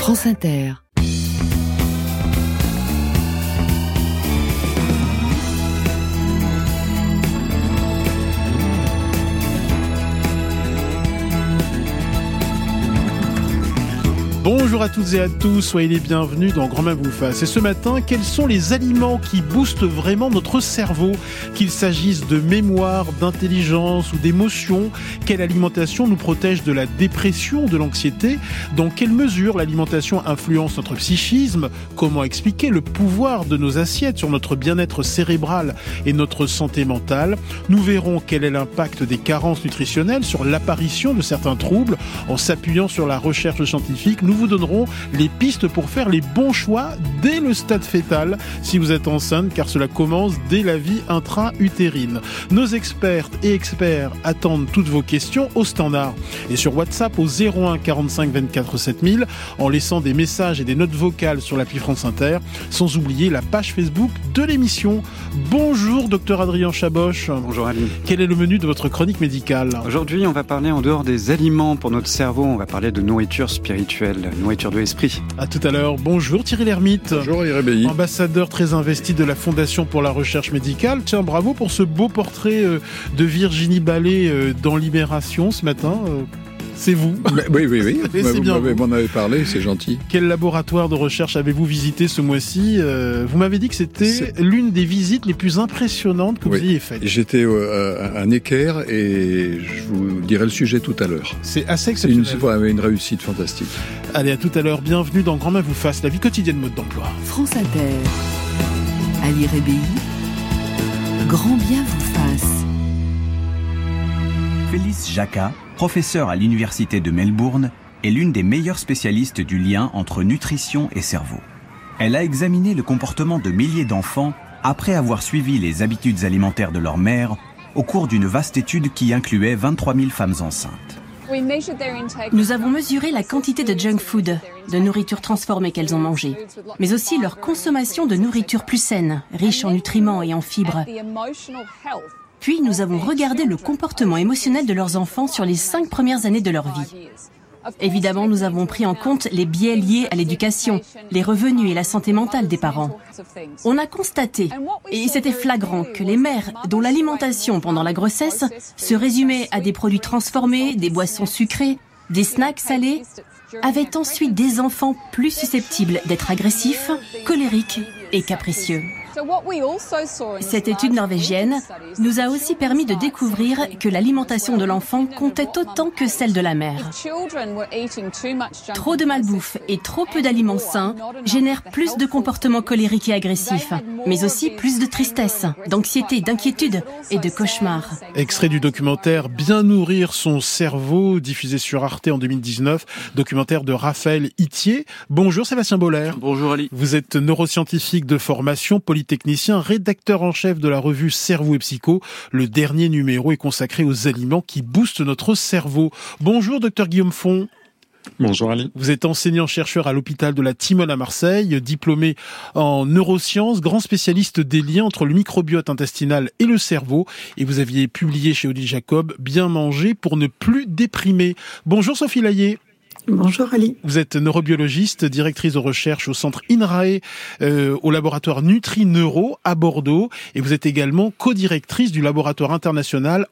France Inter. Bonjour à toutes et à tous, soyez les bienvenus dans Grand Main vous fasse. Et ce matin, quels sont les aliments qui boostent vraiment notre cerveau, qu'il s'agisse de mémoire, d'intelligence ou d'émotion? Quelle alimentation nous protège de la dépression, de l'anxiété? Dans quelle mesure l'alimentation influence notre psychisme? Comment expliquer le pouvoir de nos assiettes sur notre bien-être cérébral et notre santé mentale? Nous verrons quel est l'impact des carences nutritionnelles sur l'apparition de certains troubles. En s'appuyant sur la recherche scientifique, nous vous donnerons les pistes pour faire les bons choix dès le stade fœtal si vous êtes enceinte, car cela commence dès la vie intra-utérine. Nos expertes et experts attendent toutes vos questions au standard et sur WhatsApp au 01 45 24 7000 en laissant des messages et des notes vocales sur l'appli France Inter, sans oublier la page Facebook de l'émission. Bonjour Dr Adrien Chaboch. Bonjour Ali. Quel est le menu de votre chronique médicale? Aujourd'hui, on va parler en dehors des aliments pour notre cerveau, on va parler de nourriture spirituelle, nourriture de l'esprit. À tout à l'heure. Bonjour Thierry Lhermitte. Bonjour Irébéi. Ambassadeur très investi de la Fondation pour la recherche médicale. Tiens, bravo pour ce beau portrait de Virginie Ballet dans Libération ce matin. C'est vous. Oui. C'est bien Vous m'en avez parlé, c'est gentil. Quel laboratoire de recherche avez-vous visité ce mois-ci? Vous m'avez dit que c'était l'une des visites les plus impressionnantes que vous ayez faites. J'étais à Necker et je vous dirai le sujet tout à l'heure. C'est assez exceptionnel. C'est une réussite fantastique. Allez, à tout à l'heure. Bienvenue dans Grand Main vous fasse, la vie quotidienne mode d'emploi. France Inter. Ali Rébéi. Grand bien vous fasse. Félix Jacquat, professeure à l'université de Melbourne, est l'une des meilleures spécialistes du lien entre nutrition et cerveau. Elle a examiné le comportement de milliers d'enfants après avoir suivi les habitudes alimentaires de leur mère au cours d'une vaste étude qui incluait 23 000 femmes enceintes. Nous avons mesuré la quantité de junk food, de nourriture transformée qu'elles ont mangée, mais aussi leur consommation de nourriture plus saine, riche en nutriments et en fibres. Puis nous avons regardé le comportement émotionnel de leurs enfants sur les 5 premières années de leur vie. Évidemment, nous avons pris en compte les biais liés à l'éducation, les revenus et la santé mentale des parents. On a constaté, et c'était flagrant, que les mères dont l'alimentation pendant la grossesse se résumait à des produits transformés, des boissons sucrées, des snacks salés, avaient ensuite des enfants plus susceptibles d'être agressifs, colériques et capricieux. Cette étude norvégienne nous a aussi permis de découvrir que l'alimentation de l'enfant comptait autant que celle de la mère. Trop de malbouffe et trop peu d'aliments sains génèrent plus de comportements colériques et agressifs, mais aussi plus de tristesse, d'anxiété, d'inquiétude et de cauchemars. Extrait du documentaire Bien nourrir son cerveau, diffusé sur Arte en 2019, documentaire de Raphaël Itier. Bonjour Sébastien Boller. Bonjour Ali. Vous êtes neuroscientifique de formation, polytechnicien, rédacteur en chef de la revue Cerveau et Psycho. Le dernier numéro est consacré aux aliments qui boostent notre cerveau. Bonjour Dr Guillaume Font. Bonjour Ali. Vous êtes enseignant-chercheur à l'hôpital de la Timone à Marseille, diplômé en neurosciences, grand spécialiste des liens entre le microbiote intestinal et le cerveau. Et vous aviez publié chez Odile Jacob Bien manger pour ne plus déprimer. Bonjour Sophie Laillé. Bonjour Ali. Vous êtes neurobiologiste, directrice de recherche au centre INRAE, au laboratoire Nutri-Neuro à Bordeaux, et vous êtes également co-directrice du laboratoire international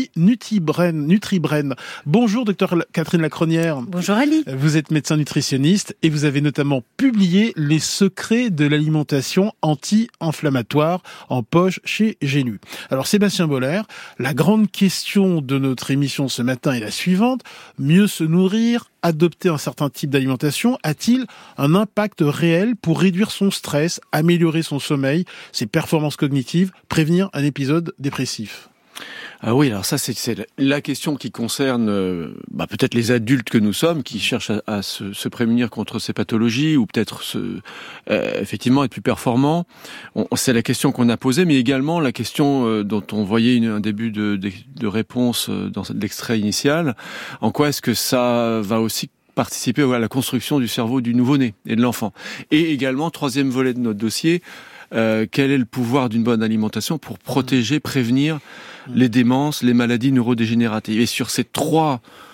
Nutribren. Bonjour docteur Catherine Lacronière. Bonjour Ali. Vous êtes médecin nutritionniste et vous avez notamment publié Les secrets de l'alimentation anti-inflammatoire en poche chez J'ai lu. Alors Sébastien Boller, la grande question de notre émission ce matin est la suivante: mieux se nourrir, adopter un certain type d'alimentation, a-t-il un impact réel pour réduire son stress, améliorer son sommeil, ses performances cognitives, prévenir un épisode dépressif? Ah oui, alors ça c'est la question qui concerne peut-être les adultes que nous sommes, qui cherchent à se prémunir contre ces pathologies, ou peut-être effectivement être plus performants. C'est la question qu'on a posée, mais également la question dont on voyait un début de réponse dans l'extrait initial. En quoi est-ce que ça va aussi participer à la construction du cerveau du nouveau-né et de l'enfant? Et également, troisième volet de notre dossier, quel est le pouvoir d'une bonne alimentation pour protéger, prévenir les démences, les maladies neurodégénératives? Et sur ces trois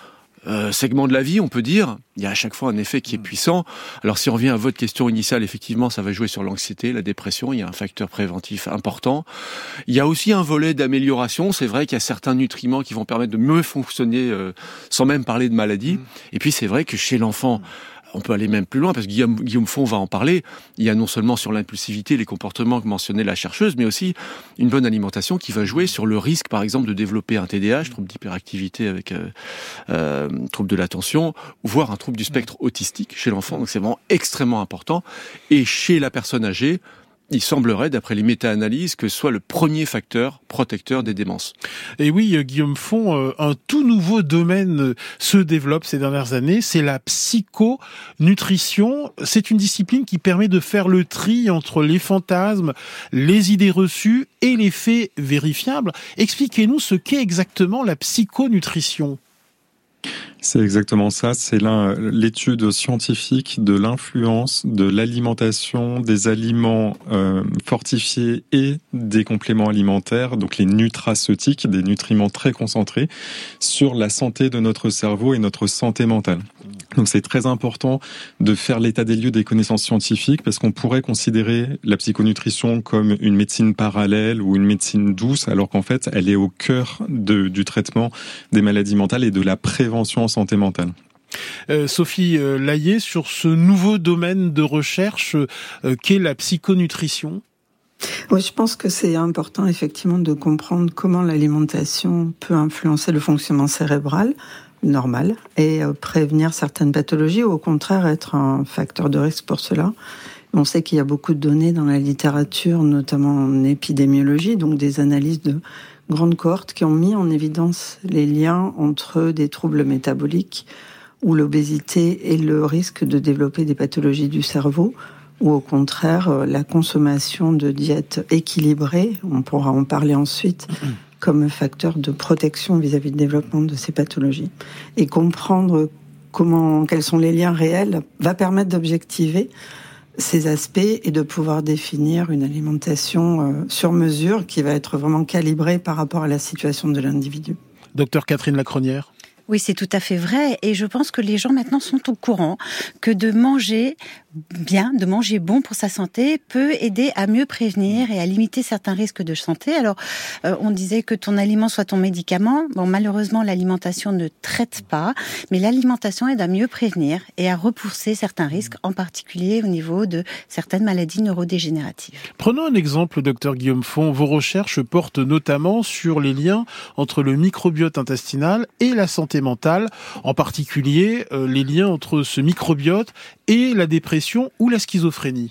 segments de la vie, on peut dire, il y a à chaque fois un effet qui est puissant. Alors si on revient à votre question initiale, effectivement, ça va jouer sur l'anxiété, la dépression, il y a un facteur préventif important. Il y a aussi un volet d'amélioration, c'est vrai qu'il y a certains nutriments qui vont permettre de mieux fonctionner sans même parler de maladie. Et puis c'est vrai que chez l'enfant, on peut aller même plus loin, parce que Guillaume Font va en parler. Il y a non seulement sur l'impulsivité, les comportements que mentionnait la chercheuse, mais aussi une bonne alimentation qui va jouer sur le risque, par exemple, de développer un TDAH, trouble d'hyperactivité avec trouble de l'attention, voire un trouble du spectre autistique chez l'enfant. Donc c'est vraiment extrêmement important. Et chez la personne âgée, il semblerait, d'après les méta-analyses, que ce soit le premier facteur protecteur des démences. Et oui, Guillaume Font, un tout nouveau domaine se développe ces dernières années, c'est la psychonutrition. C'est une discipline qui permet de faire le tri entre les fantasmes, les idées reçues et les faits vérifiables. Expliquez-nous ce qu'est exactement la psychonutrition. C'est exactement ça, c'est l'étude scientifique de l'influence de l'alimentation, des aliments fortifiés et des compléments alimentaires, donc les nutraceutiques, des nutriments très concentrés, sur la santé de notre cerveau et notre santé mentale. Donc c'est très important de faire l'état des lieux des connaissances scientifiques, parce qu'on pourrait considérer la psychonutrition comme une médecine parallèle ou une médecine douce, alors qu'en fait elle est au cœur du traitement des maladies mentales et de la prévention en santé mentale. Sophie Layet, sur ce nouveau domaine de recherche qu'est la psychonutrition. Oui, je pense que c'est important effectivement de comprendre comment l'alimentation peut influencer le fonctionnement cérébral normal et prévenir certaines pathologies, ou au contraire être un facteur de risque pour cela. On sait qu'il y a beaucoup de données dans la littérature, notamment en épidémiologie, donc des analyses de grandes cohortes qui ont mis en évidence les liens entre des troubles métaboliques ou l'obésité et le risque de développer des pathologies du cerveau, ou au contraire la consommation de diètes équilibrées, on pourra en parler ensuite, comme facteur de protection vis-à-vis du développement de ces pathologies. Et comprendre quels sont les liens réels va permettre d'objectiver ces aspects et de pouvoir définir une alimentation sur mesure qui va être vraiment calibrée par rapport à la situation de l'individu. Docteur Catherine Lacronière. Oui, c'est tout à fait vrai. Et je pense que les gens maintenant sont au courant que de manger bien, de manger bon pour sa santé peut aider à mieux prévenir et à limiter certains risques de santé. Alors, on disait que ton aliment soit ton médicament. Bon, malheureusement, l'alimentation ne traite pas, mais l'alimentation aide à mieux prévenir et à repousser certains risques, en particulier au niveau de certaines maladies neurodégénératives. Prenons un exemple, docteur Guillaume Font. Vos recherches portent notamment sur les liens entre le microbiote intestinal et la santé mentale, en particulier les liens entre ce microbiote et la dépression ou la schizophrénie.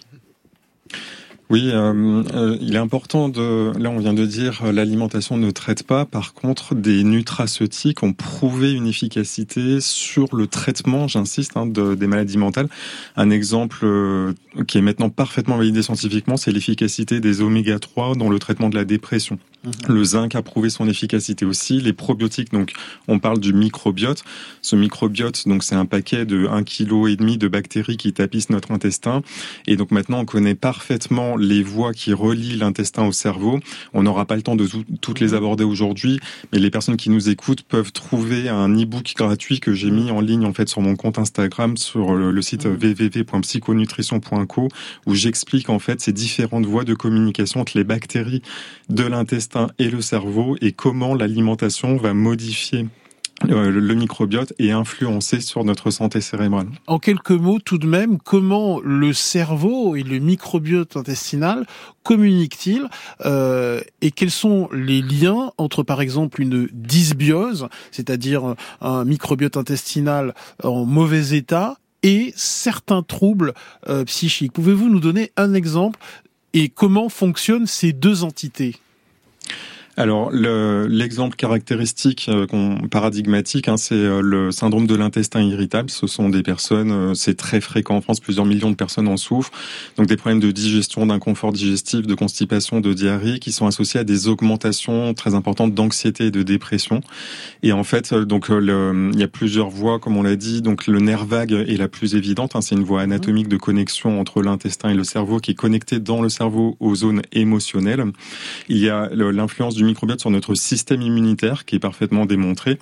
Oui, il est important là on vient de dire, l'alimentation ne traite pas. Par contre, des nutraceutiques ont prouvé une efficacité sur le traitement, j'insiste, des maladies mentales. Un exemple qui est maintenant parfaitement validé scientifiquement, c'est l'efficacité des oméga 3 dans le traitement de la dépression. Le zinc a prouvé son efficacité aussi. Les probiotiques, donc on parle du microbiote. Ce microbiote, donc c'est un paquet de 1,5 kg de bactéries qui tapissent notre intestin. Et donc maintenant on connaît parfaitement les voies qui relient l'intestin au cerveau. On n'aura pas le temps de toutes les aborder aujourd'hui, mais les personnes qui nous écoutent peuvent trouver un e-book gratuit que j'ai mis en ligne en fait sur mon compte Instagram, sur le site www.psychonutrition.co, où j'explique en fait ces différentes voies de communication entre les bactéries de l'intestin et le cerveau, et comment l'alimentation va modifier le microbiote et influencer sur notre santé cérébrale. En quelques mots tout de même, comment le cerveau et le microbiote intestinal communiquent-ils et quels sont les liens entre par exemple une dysbiose, c'est-à-dire un microbiote intestinal en mauvais état, et certains troubles psychiques. Pouvez-vous nous donner un exemple et comment fonctionnent ces deux entités ? Alors, l'exemple caractéristique, paradigmatique, c'est le syndrome de l'intestin irritable. Ce sont des personnes, c'est très fréquent en France, plusieurs millions de personnes en souffrent. Donc, des problèmes de digestion, d'inconfort digestif, de constipation, de diarrhée, qui sont associés à des augmentations très importantes d'anxiété et de dépression. Et en fait, donc, il y a plusieurs voies, comme on l'a dit. Donc, le nerf vague est la plus évidente. C'est une voie anatomique de connexion entre l'intestin et le cerveau, qui est connectée dans le cerveau aux zones émotionnelles. Il y a l'influence du microbiote sur notre système immunitaire qui est parfaitement démontré.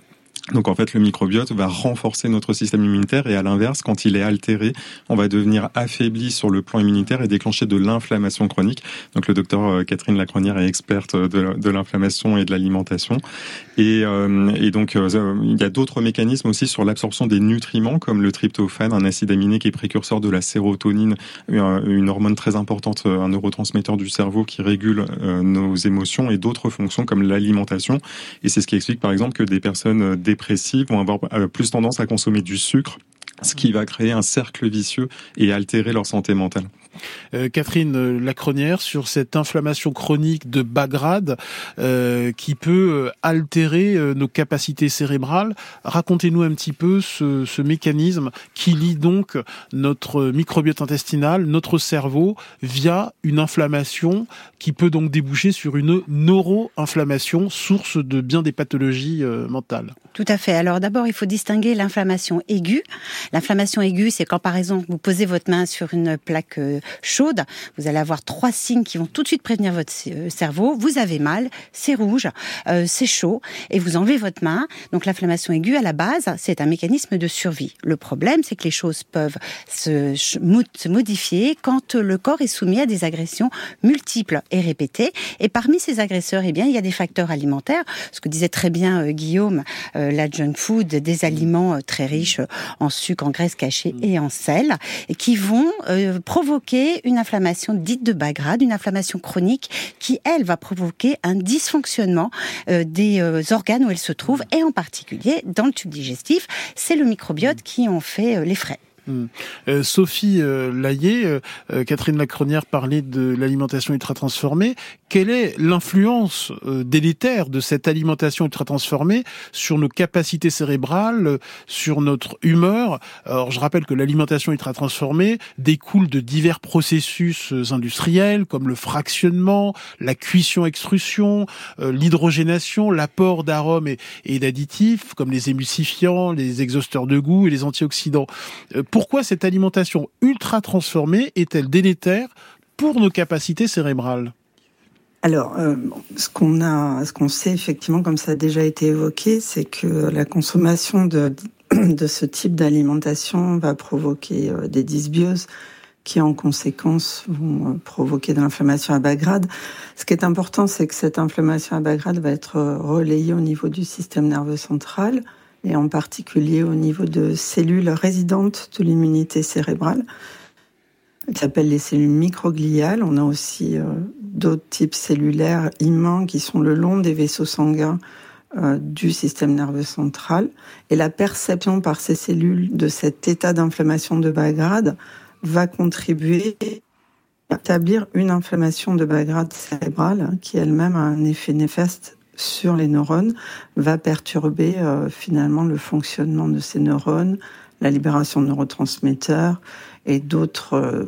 Donc en fait, le microbiote va renforcer notre système immunitaire et à l'inverse, quand il est altéré, on va devenir affaibli sur le plan immunitaire et déclencher de l'inflammation chronique. Donc le docteur Catherine Lacronière est experte de l'inflammation et de l'alimentation. Et donc il y a d'autres mécanismes aussi sur l'absorption des nutriments comme le tryptophane, un acide aminé qui est précurseur de la sérotonine, une hormone très importante, un neurotransmetteur du cerveau qui régule nos émotions et d'autres fonctions comme l'alimentation. Et c'est ce qui explique par exemple que des personnes dépressives vont avoir plus tendance à consommer du sucre, ce qui va créer un cercle vicieux et altérer leur santé mentale. Catherine Lacronière, sur cette inflammation chronique de bas grade qui peut altérer nos capacités cérébrales, racontez-nous un petit peu ce mécanisme qui lie donc notre microbiote intestinal, notre cerveau, via une inflammation qui peut donc déboucher sur une neuro-inflammation, source de bien des pathologies mentales. Tout à fait. Alors d'abord, il faut distinguer l'inflammation aiguë. L'inflammation aiguë, c'est quand par exemple vous posez votre main sur une plaque chaude, vous allez avoir 3 signes qui vont tout de suite prévenir votre cerveau. Vous avez mal, c'est rouge, c'est chaud, et vous enlevez votre main. Donc l'inflammation aiguë, à la base, c'est un mécanisme de survie. Le problème, c'est que les choses peuvent se modifier quand le corps est soumis à des agressions multiples et répétées. Et parmi ces agresseurs, eh bien, il y a des facteurs alimentaires. Ce que disait très bien Guillaume, la junk food, des aliments très riches en sucre, en graisse cachée et en sel, et qui vont provoquer une inflammation dite de bas grade, une inflammation chronique qui, elle, va provoquer un dysfonctionnement des organes où elle se trouve, et en particulier dans le tube digestif. C'est le microbiote qui en fait les frais. Sophie Layet, Catherine Lacronière parlait de l'alimentation ultra-transformée. Quelle est l'influence délétère de cette alimentation ultra-transformée sur nos capacités cérébrales, sur notre humeur? Alors, je rappelle que l'alimentation ultra-transformée découle de divers processus industriels, comme le fractionnement, la cuisson-extrusion, l'hydrogénation, l'apport d'arômes et d'additifs, comme les émulsifiants, les exhausteurs de goût et les antioxydants. Pourquoi cette alimentation ultra transformée est-elle délétère pour nos capacités cérébrales ? Alors, ce qu'on sait effectivement, comme ça a déjà été évoqué, c'est que la consommation de ce type d'alimentation va provoquer des dysbioses qui, en conséquence, vont provoquer de l'inflammation à bas grade. Ce qui est important, c'est que cette inflammation à bas grade va être relayée au niveau du système nerveux central, et en particulier au niveau de cellules résidentes de l'immunité cérébrale, qui s'appellent les cellules microgliales. On a aussi d'autres types cellulaires immuns qui sont le long des vaisseaux sanguins du système nerveux central. Et la perception par ces cellules de cet état d'inflammation de bas grade va contribuer à établir une inflammation de bas grade cérébrale qui elle-même a un effet néfaste sur les neurones, va perturber finalement le fonctionnement de ces neurones, la libération de neurotransmetteurs et d'autres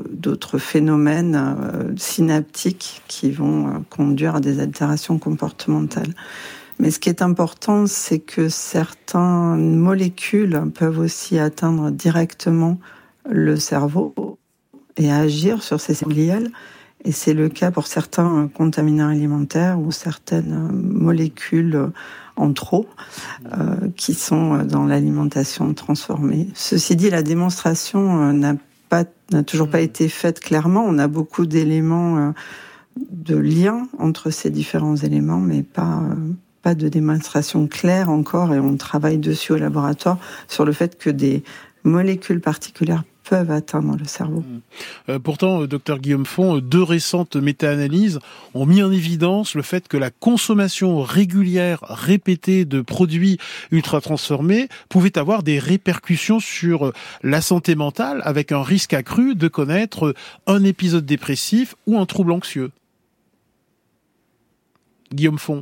phénomènes synaptiques qui vont conduire à des altérations comportementales. Mais ce qui est important, c'est que certaines molécules peuvent aussi atteindre directement le cerveau et agir sur ces cellules gliales. Et c'est le cas pour certains contaminants alimentaires ou certaines molécules en trop qui sont dans l'alimentation transformée. Ceci dit, la démonstration n'a toujours pas été faite clairement. On a beaucoup d'éléments de lien entre ces différents éléments, mais pas de démonstration claire encore. Et on travaille dessus au laboratoire sur le fait que des molécules particulières peuvent atteindre le cerveau. Pourtant, Dr Guillaume Font, 2 récentes méta-analyses ont mis en évidence le fait que la consommation régulière, répétée de produits ultra-transformés pouvait avoir des répercussions sur la santé mentale, avec un risque accru de connaître un épisode dépressif ou un trouble anxieux. Guillaume Font.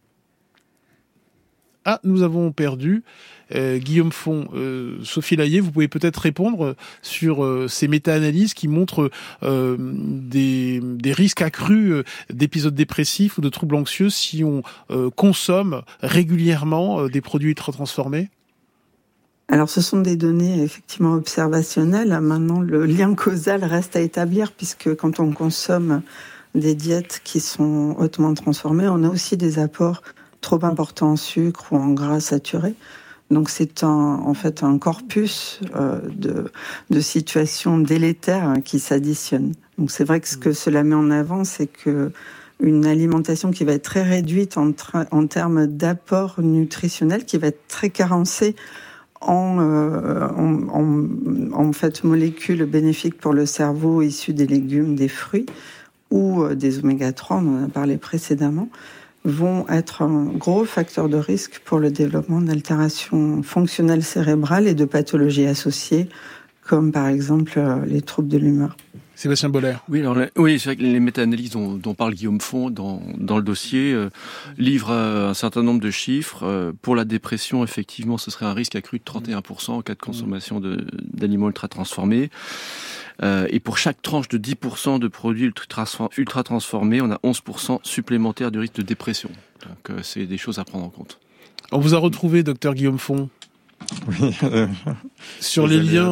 Ah, nous avons perdu. Guillaume Font, Sophie Layet, vous pouvez peut-être répondre sur ces méta-analyses qui montrent des risques accrus d'épisodes dépressifs ou de troubles anxieux si on consomme régulièrement des produits ultra-transformés. Alors, ce sont des données effectivement observationnelles. Maintenant, le lien causal reste à établir, puisque quand on consomme des diètes qui sont hautement transformées, on a aussi des apports trop importants en sucre ou en gras saturés. Donc c'est en fait un corpus de situations délétères qui s'additionnent. Donc c'est vrai que ce que cela met en avant, c'est que une alimentation qui va être très réduite en termes d'apport nutritionnel, qui va être très carencée en fait molécules bénéfiques pour le cerveau issues des légumes, des fruits ou des oméga 3, on en a parlé précédemment, vont être un gros facteur de risque pour le développement d'altérations fonctionnelles cérébrales et de pathologies associées, comme par exemple les troubles de l'humeur. Sébastien Boller. Oui, c'est vrai que les méta-analyses dont parle Guillaume Font dans le dossier livrent un certain nombre de chiffres. Pour la dépression, effectivement, ce serait un risque accru de 31% en cas de consommation d'aliments ultra-transformés. Et pour chaque tranche de 10% de produits ultra-transformés, on a 11% supplémentaires de risque de dépression. Donc c'est des choses à prendre en compte. On vous a retrouvé, docteur Guillaume Font. Oui, sur les liens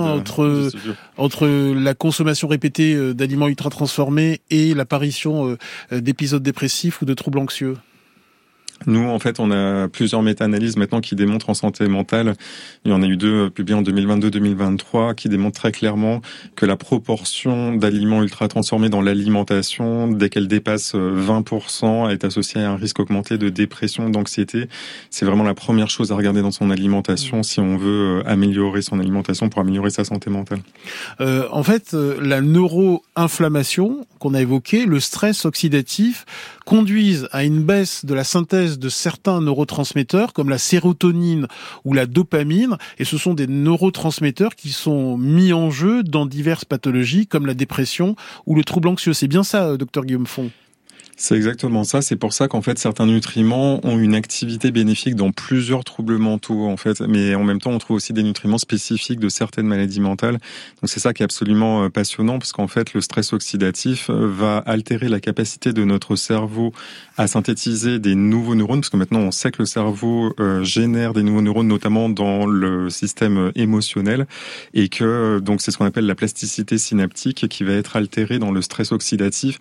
entre la consommation répétée d'aliments ultra transformés et l'apparition d'épisodes dépressifs ou de troubles anxieux. Nous, en fait, on a plusieurs méta-analyses maintenant qui démontrent en santé mentale. Il y en a eu 2 publiées en 2022-2023 qui démontrent très clairement que la proportion d'aliments ultra transformés dans l'alimentation, dès qu'elle dépasse 20%, est associée à un risque augmenté de dépression, d'anxiété. C'est vraiment la première chose à regarder dans son alimentation si on veut améliorer son alimentation pour améliorer sa santé mentale. En fait, la neuroinflammation qu'on a évoquée, le stress oxydatif, conduisent à une baisse de la synthèse de certains neurotransmetteurs comme la sérotonine ou la dopamine, et ce sont des neurotransmetteurs qui sont mis en jeu dans diverses pathologies comme la dépression ou le trouble anxieux. C'est bien ça, docteur Guillaume Font? C'est exactement ça. C'est pour ça qu'en fait, certains nutriments ont une activité bénéfique dans plusieurs troubles mentaux, en fait. Mais en même temps, on trouve aussi des nutriments spécifiques de certaines maladies mentales. Donc, c'est ça qui est absolument passionnant, parce qu'en fait, le stress oxydatif va altérer la capacité de notre cerveau à synthétiser des nouveaux neurones, parce que maintenant, on sait que le cerveau génère des nouveaux neurones, notamment dans le système émotionnel, et que, donc, c'est ce qu'on appelle la plasticité synaptique qui va être altérée dans le stress oxydatif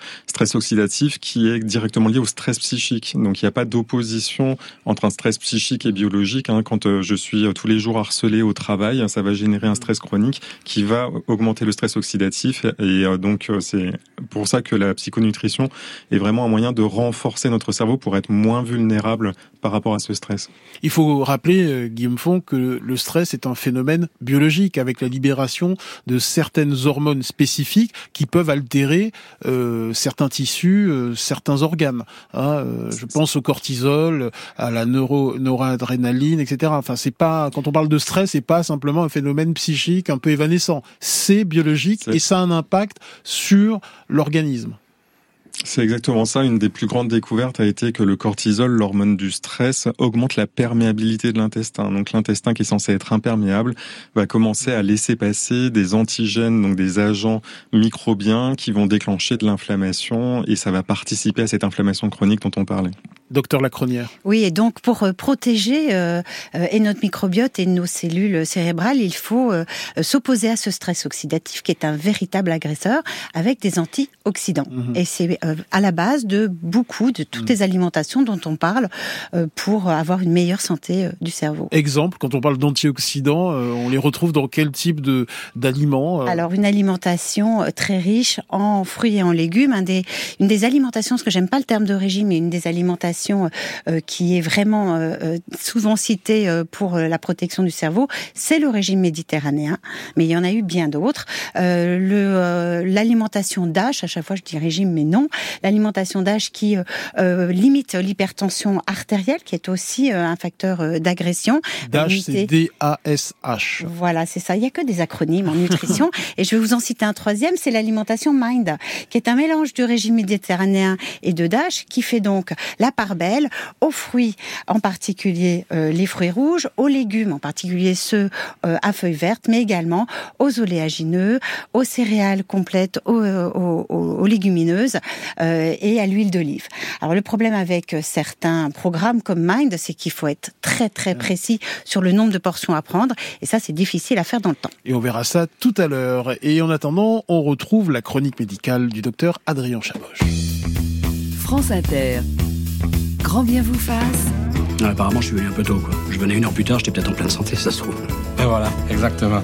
qui est directement lié au stress psychique. Donc il n'y a pas d'opposition entre un stress psychique et biologique. Quand je suis tous les jours harcelé au travail, ça va générer un stress chronique qui va augmenter le stress oxydatif. Et donc c'est pour ça que la psychonutrition est vraiment un moyen de renforcer notre cerveau pour être moins vulnérable par rapport à ce stress. Il faut rappeler, Guillaume Font, que le stress est un phénomène biologique avec la libération de certaines hormones spécifiques qui peuvent altérer certains tissus, certains organes. Je pense au cortisol, à la noradrénaline, etc. Enfin, c'est pas, quand on parle de stress, c'est pas simplement un phénomène psychique un peu évanescent. C'est biologique et ça a un impact sur l'organisme. C'est exactement ça. Une des plus grandes découvertes a été que le cortisol, l'hormone du stress, augmente la perméabilité de l'intestin. Donc l'intestin qui est censé être imperméable va commencer à laisser passer des antigènes, donc des agents microbiens qui vont déclencher de l'inflammation et ça va participer à cette inflammation chronique dont on parlait. Docteur Lacronière. Oui, et donc pour protéger et notre microbiote et nos cellules cérébrales, il faut s'opposer à ce stress oxydatif qui est un véritable agresseur avec des antioxydants. Et c'est à la base de toutes les alimentations dont on parle pour avoir une meilleure santé du cerveau. Exemple, quand on parle d'antioxydants, on les retrouve dans quel type d'aliments Alors, une alimentation très riche en fruits et en légumes. Une des alimentations, parce que j'aime pas le terme de régime, mais une des alimentations qui est vraiment souvent citée pour la protection du cerveau, c'est le régime méditerranéen. Mais il y en a eu bien d'autres. L'alimentation DASH, à chaque fois je dis régime, mais non. L'alimentation DASH qui limite l'hypertension artérielle, qui est aussi un facteur d'agression. DASH, c'est D-A-S-H. Voilà, c'est ça. Il n'y a que des acronymes en nutrition. Et je vais vous en citer un troisième, c'est l'alimentation MIND, qui est un mélange du régime méditerranéen et de DASH, qui fait donc la part belle aux fruits, en particulier les fruits rouges, aux légumes, en particulier ceux à feuilles vertes, mais également aux oléagineux, aux céréales complètes, aux légumineuses et à l'huile d'olive. Alors le problème avec certains programmes comme Mind, c'est qu'il faut être très très précis sur le nombre de portions à prendre, et ça c'est difficile à faire dans le temps. Et on verra ça tout à l'heure. Et en attendant, on retrouve la chronique médicale du docteur Adrien Chaboche. France Inter. Grand bien vous fasse. Apparemment, je suis venu un peu tôt, quoi. Je venais 1 heure plus tard, j'étais peut-être en pleine santé, ça se trouve. Et voilà, exactement.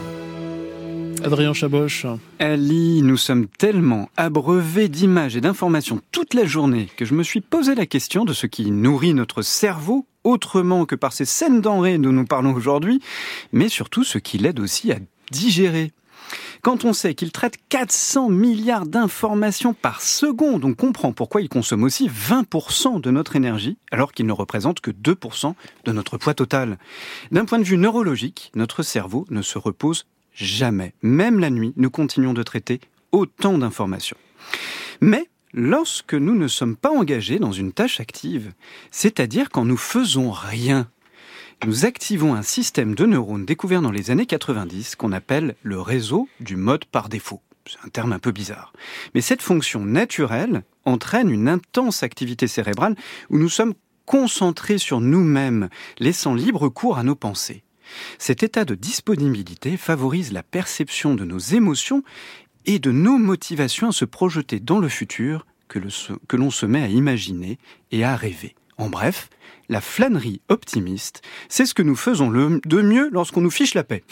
Adrien Chaboch. Ali, nous sommes tellement abreuvés d'images et d'informations toute la journée que je me suis posé la question de ce qui nourrit notre cerveau autrement que par ces saines denrées dont nous parlons aujourd'hui, mais surtout ce qui l'aide aussi à digérer. Quand on sait qu'il traite 400 milliards d'informations par seconde, on comprend pourquoi il consomme aussi 20% de notre énergie, alors qu'il ne représente que 2% de notre poids total. D'un point de vue neurologique, notre cerveau ne se repose jamais. Même la nuit, nous continuons de traiter autant d'informations. Mais lorsque nous ne sommes pas engagés dans une tâche active, c'est-à-dire quand nous faisons rien, nous activons un système de neurones découvert dans les années 90 qu'on appelle le réseau du mode par défaut. C'est un terme un peu bizarre. Mais cette fonction naturelle entraîne une intense activité cérébrale où nous sommes concentrés sur nous-mêmes, laissant libre cours à nos pensées. Cet état de disponibilité favorise la perception de nos émotions et de nos motivations à se projeter dans le futur que l'on se met à imaginer et à rêver. En bref, la flânerie optimiste, c'est ce que nous faisons de mieux lorsqu'on nous fiche la paix.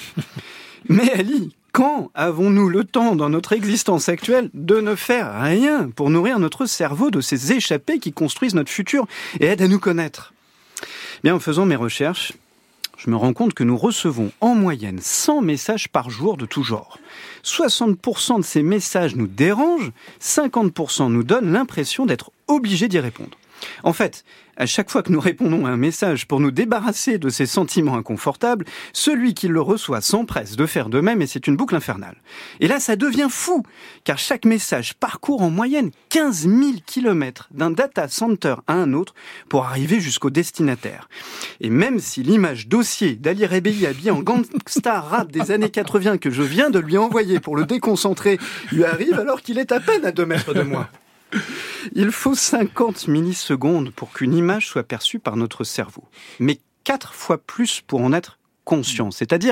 Mais Ali, quand avons-nous le temps dans notre existence actuelle de ne faire rien pour nourrir notre cerveau de ces échappées qui construisent notre futur et aident à nous connaître ? Bien, en faisant mes recherches, je me rends compte que nous recevons en moyenne 100 messages par jour de tout genre. 60% de ces messages nous dérangent, 50% nous donnent l'impression d'être obligés d'y répondre. En fait, à chaque fois que nous répondons à un message pour nous débarrasser de ces sentiments inconfortables, celui qui le reçoit s'empresse de faire de même et c'est une boucle infernale. Et là, ça devient fou, car chaque message parcourt en moyenne 15 000 kilomètres d'un data center à un autre pour arriver jusqu'au destinataire. Et même si l'image dossier d'Ali Rebéi habillé en gangsta rap des années 80 que je viens de lui envoyer pour le déconcentrer lui arrive alors qu'il est à peine à 2 mètres de moi. Il faut 50 millisecondes pour qu'une image soit perçue par notre cerveau, mais 4 fois plus pour en être conscient, c'est-à-dire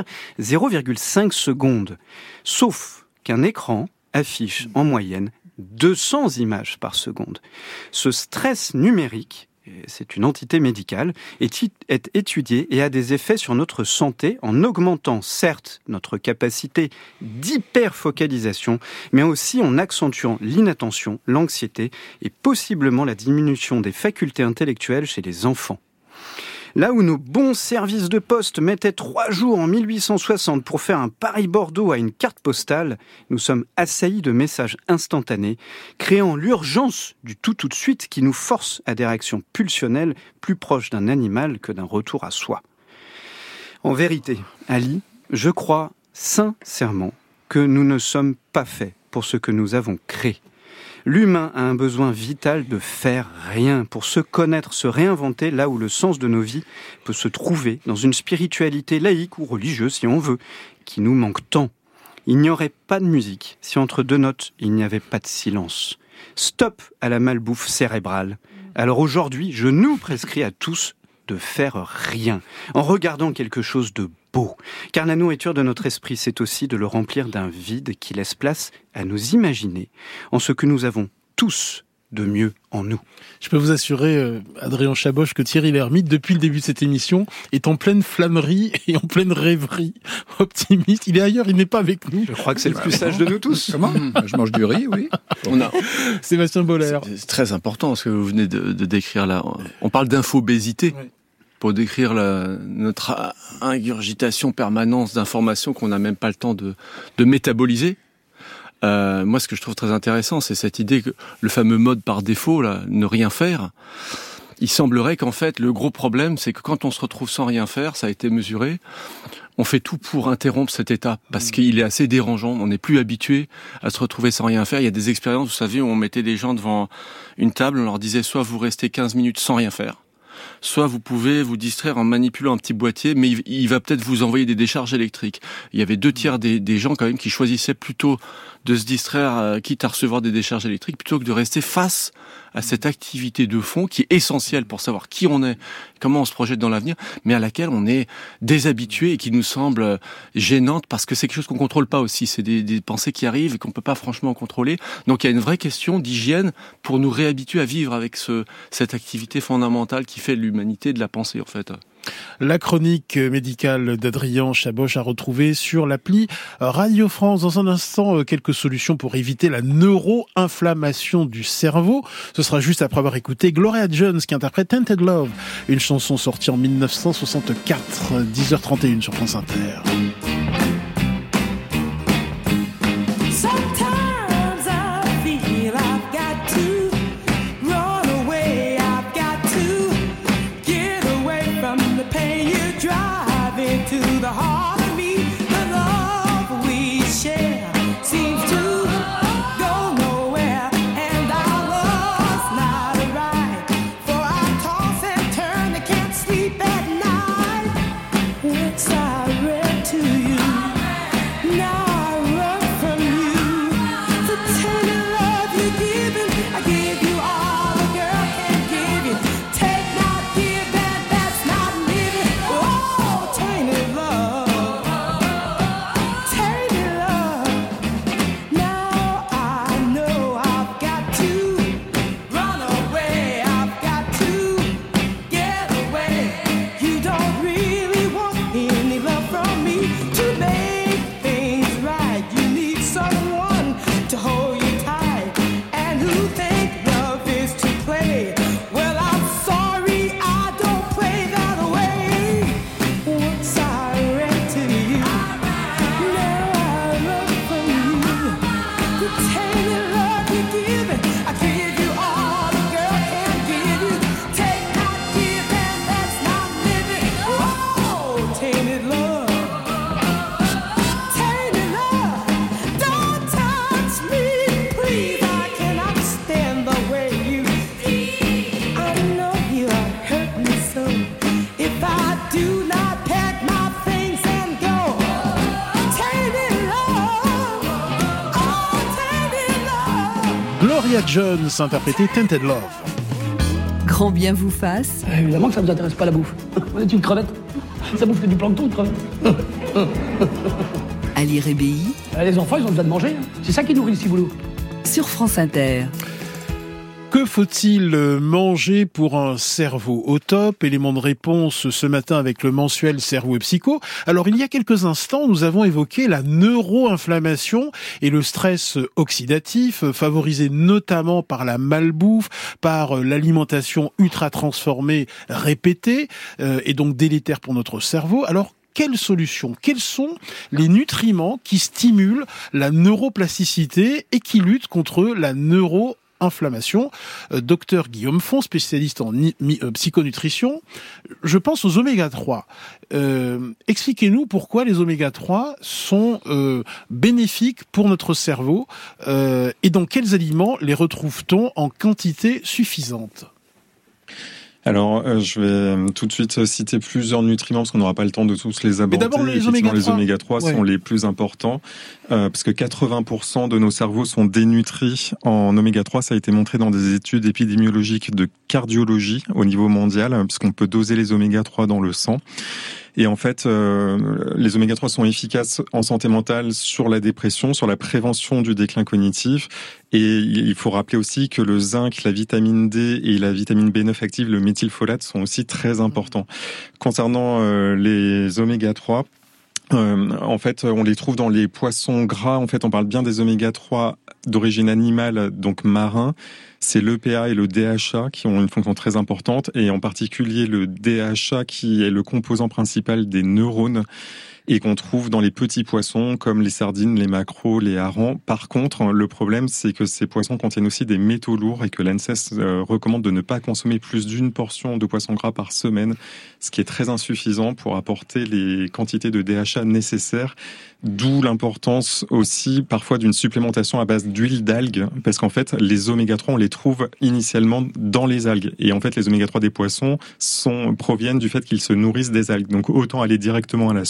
0,5 secondes. Sauf qu'un écran affiche en moyenne 200 images par seconde. Ce stress numérique, c'est une entité médicale, est étudié et a des effets sur notre santé en augmentant certes notre capacité d'hyperfocalisation, mais aussi en accentuant l'inattention, l'anxiété et possiblement la diminution des facultés intellectuelles chez les enfants. Là où nos bons services de poste mettaient 3 jours en 1860 pour faire un Paris-Bordeaux à une carte postale, nous sommes assaillis de messages instantanés, créant l'urgence du tout de suite qui nous force à des réactions pulsionnelles plus proches d'un animal que d'un retour à soi. En vérité, Ali, je crois sincèrement que nous ne sommes pas faits pour ce que nous avons créé. L'humain a un besoin vital de faire rien, pour se connaître, se réinventer là où le sens de nos vies peut se trouver, dans une spiritualité laïque ou religieuse si on veut, qui nous manque tant. Il n'y aurait pas de musique si entre 2 notes il n'y avait pas de silence. Stop à la malbouffe cérébrale. Alors aujourd'hui, je nous prescris à tous de faire rien, en regardant quelque chose de beau. Car la nourriture de notre esprit, c'est aussi de le remplir d'un vide qui laisse place à nous imaginer en ce que nous avons tous de mieux en nous. Je peux vous assurer, Adrien Chaboch, que Thierry Lhermitte, depuis le début de cette émission, est en pleine flânerie et en pleine rêverie optimiste. Il est ailleurs, il n'est pas avec nous. Je crois que c'est le plus sage de nous tous. Comment ? Je mange du riz, oui. Sébastien Boller. C'est très important ce que vous venez de décrire là. On parle d'infobésité. Oui. Pour décrire notre ingurgitation permanente d'informations qu'on n'a même pas le temps de métaboliser. Moi, ce que je trouve très intéressant, c'est cette idée que le fameux mode par défaut, là, ne rien faire. Il semblerait qu'en fait, le gros problème, c'est que quand on se retrouve sans rien faire, ça a été mesuré, on fait tout pour interrompre cet état, parce qu'il est assez dérangeant. On n'est plus habitué à se retrouver sans rien faire. Il y a des expériences, vous savez, où on mettait des gens devant une table, on leur disait soit vous restez 15 minutes sans rien faire, soit vous pouvez vous distraire en manipulant un petit boîtier, mais il va peut-être vous envoyer des décharges électriques. Il y avait 2/3 des gens quand même qui choisissaient plutôt de se distraire, quitte à recevoir des décharges électriques, plutôt que de rester face à cette activité de fond qui est essentielle pour savoir qui on est, comment on se projette dans l'avenir, mais à laquelle on est déshabitué et qui nous semble gênante parce que c'est quelque chose qu'on contrôle pas aussi. C'est des pensées qui arrivent et qu'on peut pas franchement contrôler. Donc il y a une vraie question d'hygiène pour nous réhabituer à vivre avec cette activité fondamentale qui fait l'humanité de la pensée, en fait. La chronique médicale d'Adrien Chaboch à retrouver sur l'appli Radio France. Dans un instant, quelques solutions pour éviter la neuro-inflammation du cerveau. Ce sera juste après avoir écouté Gloria Jones qui interprète Tainted Love, une chanson sortie en 1964, 10h31 sur France Inter. Gloria Jones interprétait Tainted Love. Grand bien vous fasse. Évidemment que ça ne vous intéresse pas la bouffe. Vous êtes une crevette. Ça bouffe que du plancton, une crevette. À l'IRBI. Les enfants, ils ont besoin de manger. C'est ça qui nourrit le ciboulot. Sur France Inter. Que faut-il manger pour un cerveau au top? Élément de réponse ce matin avec le mensuel Cerveau et Psycho. Alors, il y a quelques instants, nous avons évoqué la neuroinflammation et le stress oxydatif, favorisé notamment par la malbouffe, par l'alimentation ultra transformée répétée, et donc délétère pour notre cerveau. Alors, quelle solution? Quels sont les nutriments qui stimulent la neuroplasticité et qui luttent contre la neuroinflammation? Docteur Guillaume Font, spécialiste en psychonutrition. Je pense aux oméga 3. Expliquez-nous pourquoi les oméga 3 sont bénéfiques pour notre cerveau et dans quels aliments les retrouve-t-on en quantité suffisante? Alors, je vais tout de suite citer plusieurs nutriments parce qu'on n'aura pas le temps de tous les aborder. Mais d'abord, les oméga 3 sont les plus importants parce que 80% de nos cerveaux sont dénutris en oméga 3. Ça a été montré dans des études épidémiologiques de cardiologie au niveau mondial puisqu'on peut doser les oméga 3 dans le sang. Et en fait, les oméga 3 sont efficaces en santé mentale sur la dépression, sur la prévention du déclin cognitif. Et il faut rappeler aussi que le zinc, la vitamine D et la vitamine B9 active, le méthylfolate, sont aussi très importants. Concernant les oméga 3, en fait, on les trouve dans les poissons gras. En fait, on parle bien des oméga 3 d'origine animale, donc marins. C'est l'EPA et le DHA qui ont une fonction très importante, et en particulier le DHA qui est le composant principal des neurones et qu'on trouve dans les petits poissons comme les sardines, les maquereaux, les harengs. Par contre, le problème, c'est que ces poissons contiennent aussi des métaux lourds et que l'ANSES recommande de ne pas consommer plus d'une portion de poisson gras par semaine, ce qui est très insuffisant pour apporter les quantités de DHA nécessaires. D'où l'importance aussi parfois d'une supplémentation à base d'huile d'algues, parce qu'en fait, les oméga 3, on les trouve initialement dans les algues. Et en fait, les oméga 3 des poissons proviennent du fait qu'ils se nourrissent des algues. Donc autant aller directement à la source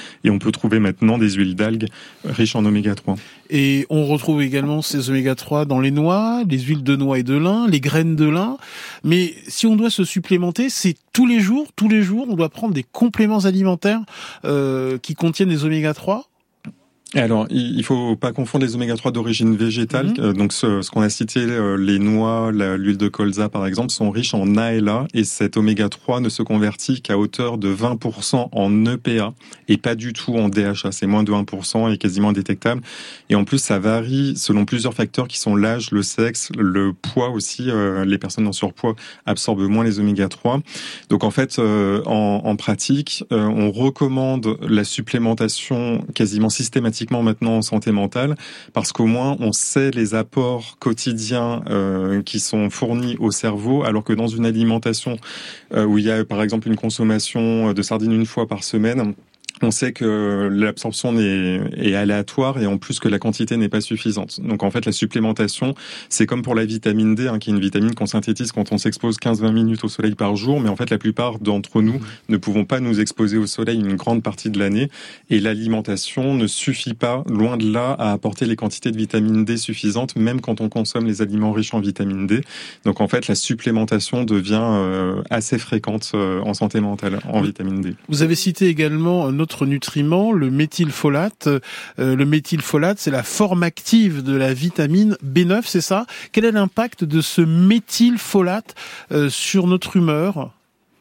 Et on peut trouver maintenant des huiles d'algues riches en oméga 3. Et on retrouve également ces oméga 3 dans les noix, les huiles de noix et de lin, les graines de lin. Mais si on doit se supplémenter, c'est tous les jours, on doit prendre des compléments alimentaires qui contiennent des oméga 3. Alors, il faut pas confondre les oméga 3 d'origine végétale. Donc, ce qu'on a cité, les noix, l'huile de colza, par exemple, sont riches en ALA, et cet oméga 3 ne se convertit qu'à hauteur de 20% en EPA, et pas du tout en DHA. C'est moins de 1% et quasiment indétectable. Et en plus, ça varie selon plusieurs facteurs qui sont l'âge, le sexe, le poids aussi. Les personnes en surpoids absorbent moins les oméga 3. Donc, en fait, en pratique, on recommande la supplémentation quasiment systématique maintenant en santé mentale, parce qu'au moins on sait les apports quotidiens qui sont fournis au cerveau, alors que dans une alimentation où il y a par exemple une consommation de sardines une fois par semaine, on sait que l'absorption est aléatoire et en plus que la quantité n'est pas suffisante. Donc en fait, la supplémentation, c'est comme pour la vitamine D, qui est une vitamine qu'on synthétise quand on s'expose 15-20 minutes au soleil par jour, mais en fait, la plupart d'entre nous ne pouvons pas nous exposer au soleil une grande partie de l'année, et l'alimentation ne suffit pas, loin de là, à apporter les quantités de vitamine D suffisantes, même quand on consomme les aliments riches en vitamine D. Donc en fait, la supplémentation devient assez fréquente en santé mentale, en vitamine D. Vous avez cité également notre nutriment, le méthylfolate. Le méthylfolate, c'est la forme active de la vitamine B9, c'est ça ? Quel est l'impact de ce méthylfolate sur notre humeur ?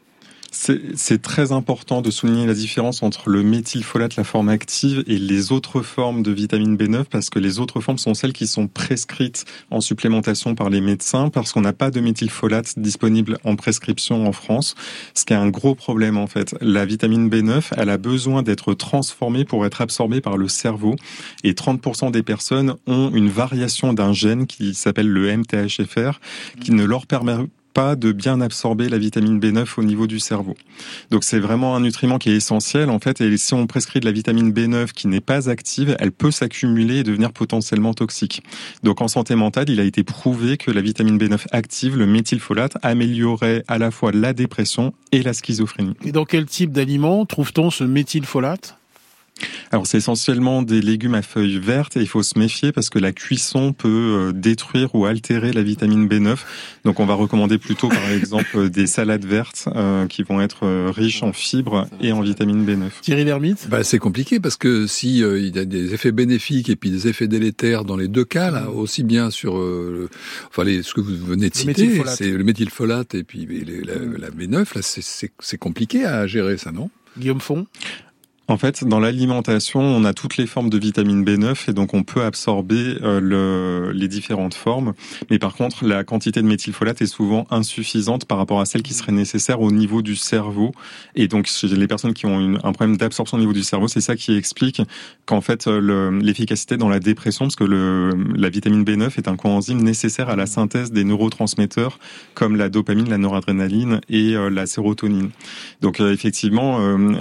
C'est très important de souligner la différence entre le méthylfolate, la forme active, et les autres formes de vitamine B9, parce que les autres formes sont celles qui sont prescrites en supplémentation par les médecins, parce qu'on n'a pas de méthylfolate disponible en prescription en France, ce qui est un gros problème en fait. La vitamine B9, elle a besoin d'être transformée pour être absorbée par le cerveau, et 30% des personnes ont une variation d'un gène qui s'appelle le MTHFR, qui ne leur permet pas de bien absorber la vitamine B9 au niveau du cerveau. Donc c'est vraiment un nutriment qui est essentiel en fait, et si on prescrit de la vitamine B9 qui n'est pas active, elle peut s'accumuler et devenir potentiellement toxique. Donc en santé mentale, il a été prouvé que la vitamine B9 active, le méthylfolate, améliorait à la fois la dépression et la schizophrénie. Et dans quel type d'aliments trouve-t-on ce méthylfolate ? Alors c'est essentiellement des légumes à feuilles vertes, et il faut se méfier parce que la cuisson peut détruire ou altérer la vitamine B9. Donc on va recommander plutôt par exemple des salades vertes qui vont être riches en fibres et en vitamine B9. Thierry Lhermitte ? C'est compliqué parce que si il y a des effets bénéfiques et puis des effets délétères dans les deux cas, là, aussi bien sur ce que vous venez de citer, c'est le méthylfolate et puis la B9, là c'est compliqué à gérer ça, non ? Guillaume Font ? En fait, dans l'alimentation, on a toutes les formes de vitamine B9 et donc on peut absorber les différentes formes. Mais par contre, la quantité de méthylfolate est souvent insuffisante par rapport à celle qui serait nécessaire au niveau du cerveau. Et donc, chez les personnes qui ont un problème d'absorption au niveau du cerveau, c'est ça qui explique qu'en fait, l'efficacité dans la dépression, parce que la vitamine B9 est un coenzyme nécessaire à la synthèse des neurotransmetteurs comme la dopamine, la noradrénaline et la sérotonine. Donc, effectivement,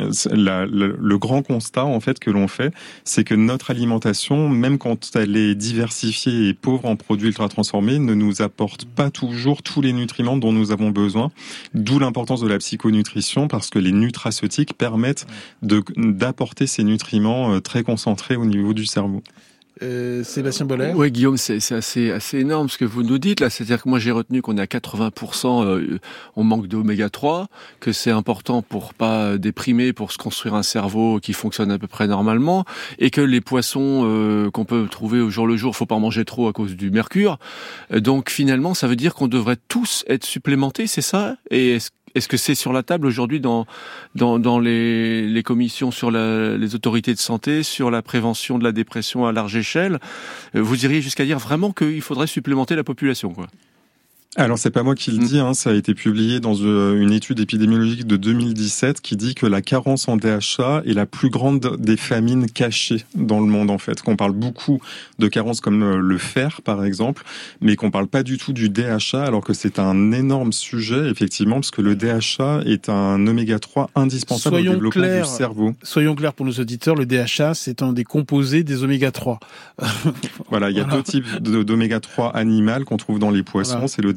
le grand constat en fait que l'on fait, c'est que notre alimentation, même quand elle est diversifiée et pauvre en produits ultra transformés, ne nous apporte pas toujours tous les nutriments dont nous avons besoin. D'où l'importance de la psychonutrition, parce que les nutraceutiques permettent d'apporter ces nutriments très concentrés au niveau du cerveau. Sébastien Boller. Oui, Guillaume, c'est assez énorme ce que vous nous dites là. C'est-à-dire que moi j'ai retenu qu'on est à 80%, on manque d'oméga 3, que c'est important pour pas déprimer, pour se construire un cerveau qui fonctionne à peu près normalement, et que les poissons qu'on peut trouver au jour le jour, faut pas en manger trop à cause du mercure. Donc finalement, ça veut dire qu'on devrait tous être supplémentés, c'est ça ? Et est-ce que c'est sur la table aujourd'hui dans les commissions sur les autorités de santé, sur la prévention de la dépression à large échelle ? Vous iriez jusqu'à dire vraiment qu'il faudrait supplémenter la population, quoi ? Alors c'est pas moi qui le dis, ça a été publié dans une étude épidémiologique de 2017 qui dit que la carence en DHA est la plus grande des famines cachées dans le monde en fait. Qu'on parle beaucoup de carences comme le fer par exemple, mais qu'on parle pas du tout du DHA, alors que c'est un énorme sujet effectivement, parce que le DHA est un oméga 3 indispensable au développement du cerveau. Soyons clairs pour nos auditeurs, le DHA c'est un des composés des oméga 3. Voilà, il y a deux types d'oméga 3 animal qu'on trouve dans les poissons, c'est le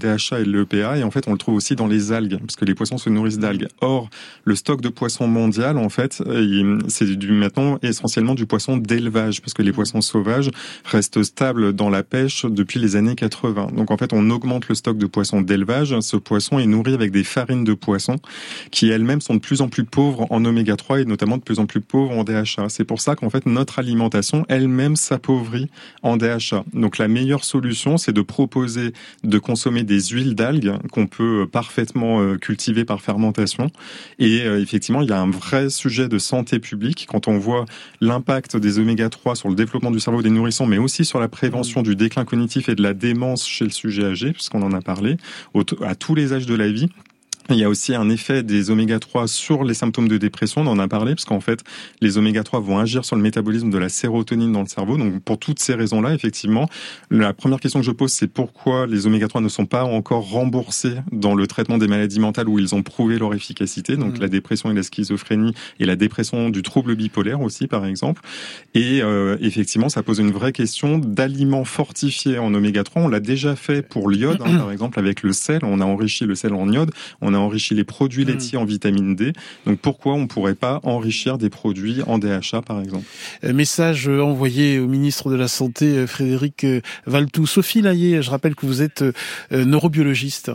DHA et le EPA, et en fait on le trouve aussi dans les algues, parce que les poissons se nourrissent d'algues. Or, le stock de poissons mondial, en fait, c'est maintenant essentiellement du poisson d'élevage, parce que les poissons sauvages restent stables dans la pêche depuis les années 80. Donc en fait, on augmente le stock de poissons d'élevage. Ce poisson est nourri avec des farines de poisson qui elles-mêmes sont de plus en plus pauvres en oméga 3 et notamment de plus en plus pauvres en DHA. C'est pour ça qu'en fait, notre alimentation elle-même s'appauvrit en DHA. Donc la meilleure solution, c'est de proposer de consommer des huiles d'algues qu'on peut parfaitement cultiver par fermentation. Et effectivement, il y a un vrai sujet de santé publique quand on voit l'impact des oméga 3 sur le développement du cerveau des nourrissons, mais aussi sur la prévention du déclin cognitif et de la démence chez le sujet âgé, puisqu'on en a parlé, à tous les âges de la vie. Il y a aussi un effet des oméga 3 sur les symptômes de dépression, on en a parlé, parce qu'en fait, les oméga 3 vont agir sur le métabolisme de la sérotonine dans le cerveau. Donc, pour toutes ces raisons-là, effectivement, la première question que je pose, c'est pourquoi les oméga 3 ne sont pas encore remboursés dans le traitement des maladies mentales où ils ont prouvé leur efficacité, donc la dépression et la schizophrénie, et la dépression du trouble bipolaire aussi, par exemple. Et effectivement, ça pose une vraie question d'aliments fortifiés en oméga 3. On l'a déjà fait pour l'iode, par exemple, avec le sel. On a enrichi le sel en iode. On a enrichi les produits laitiers en vitamine D. Donc pourquoi on ne pourrait pas enrichir des produits en DHA, par exemple ? Message envoyé au ministre de la Santé, Frédéric Valletoux. Sophie Layet, je rappelle que vous êtes neurobiologiste.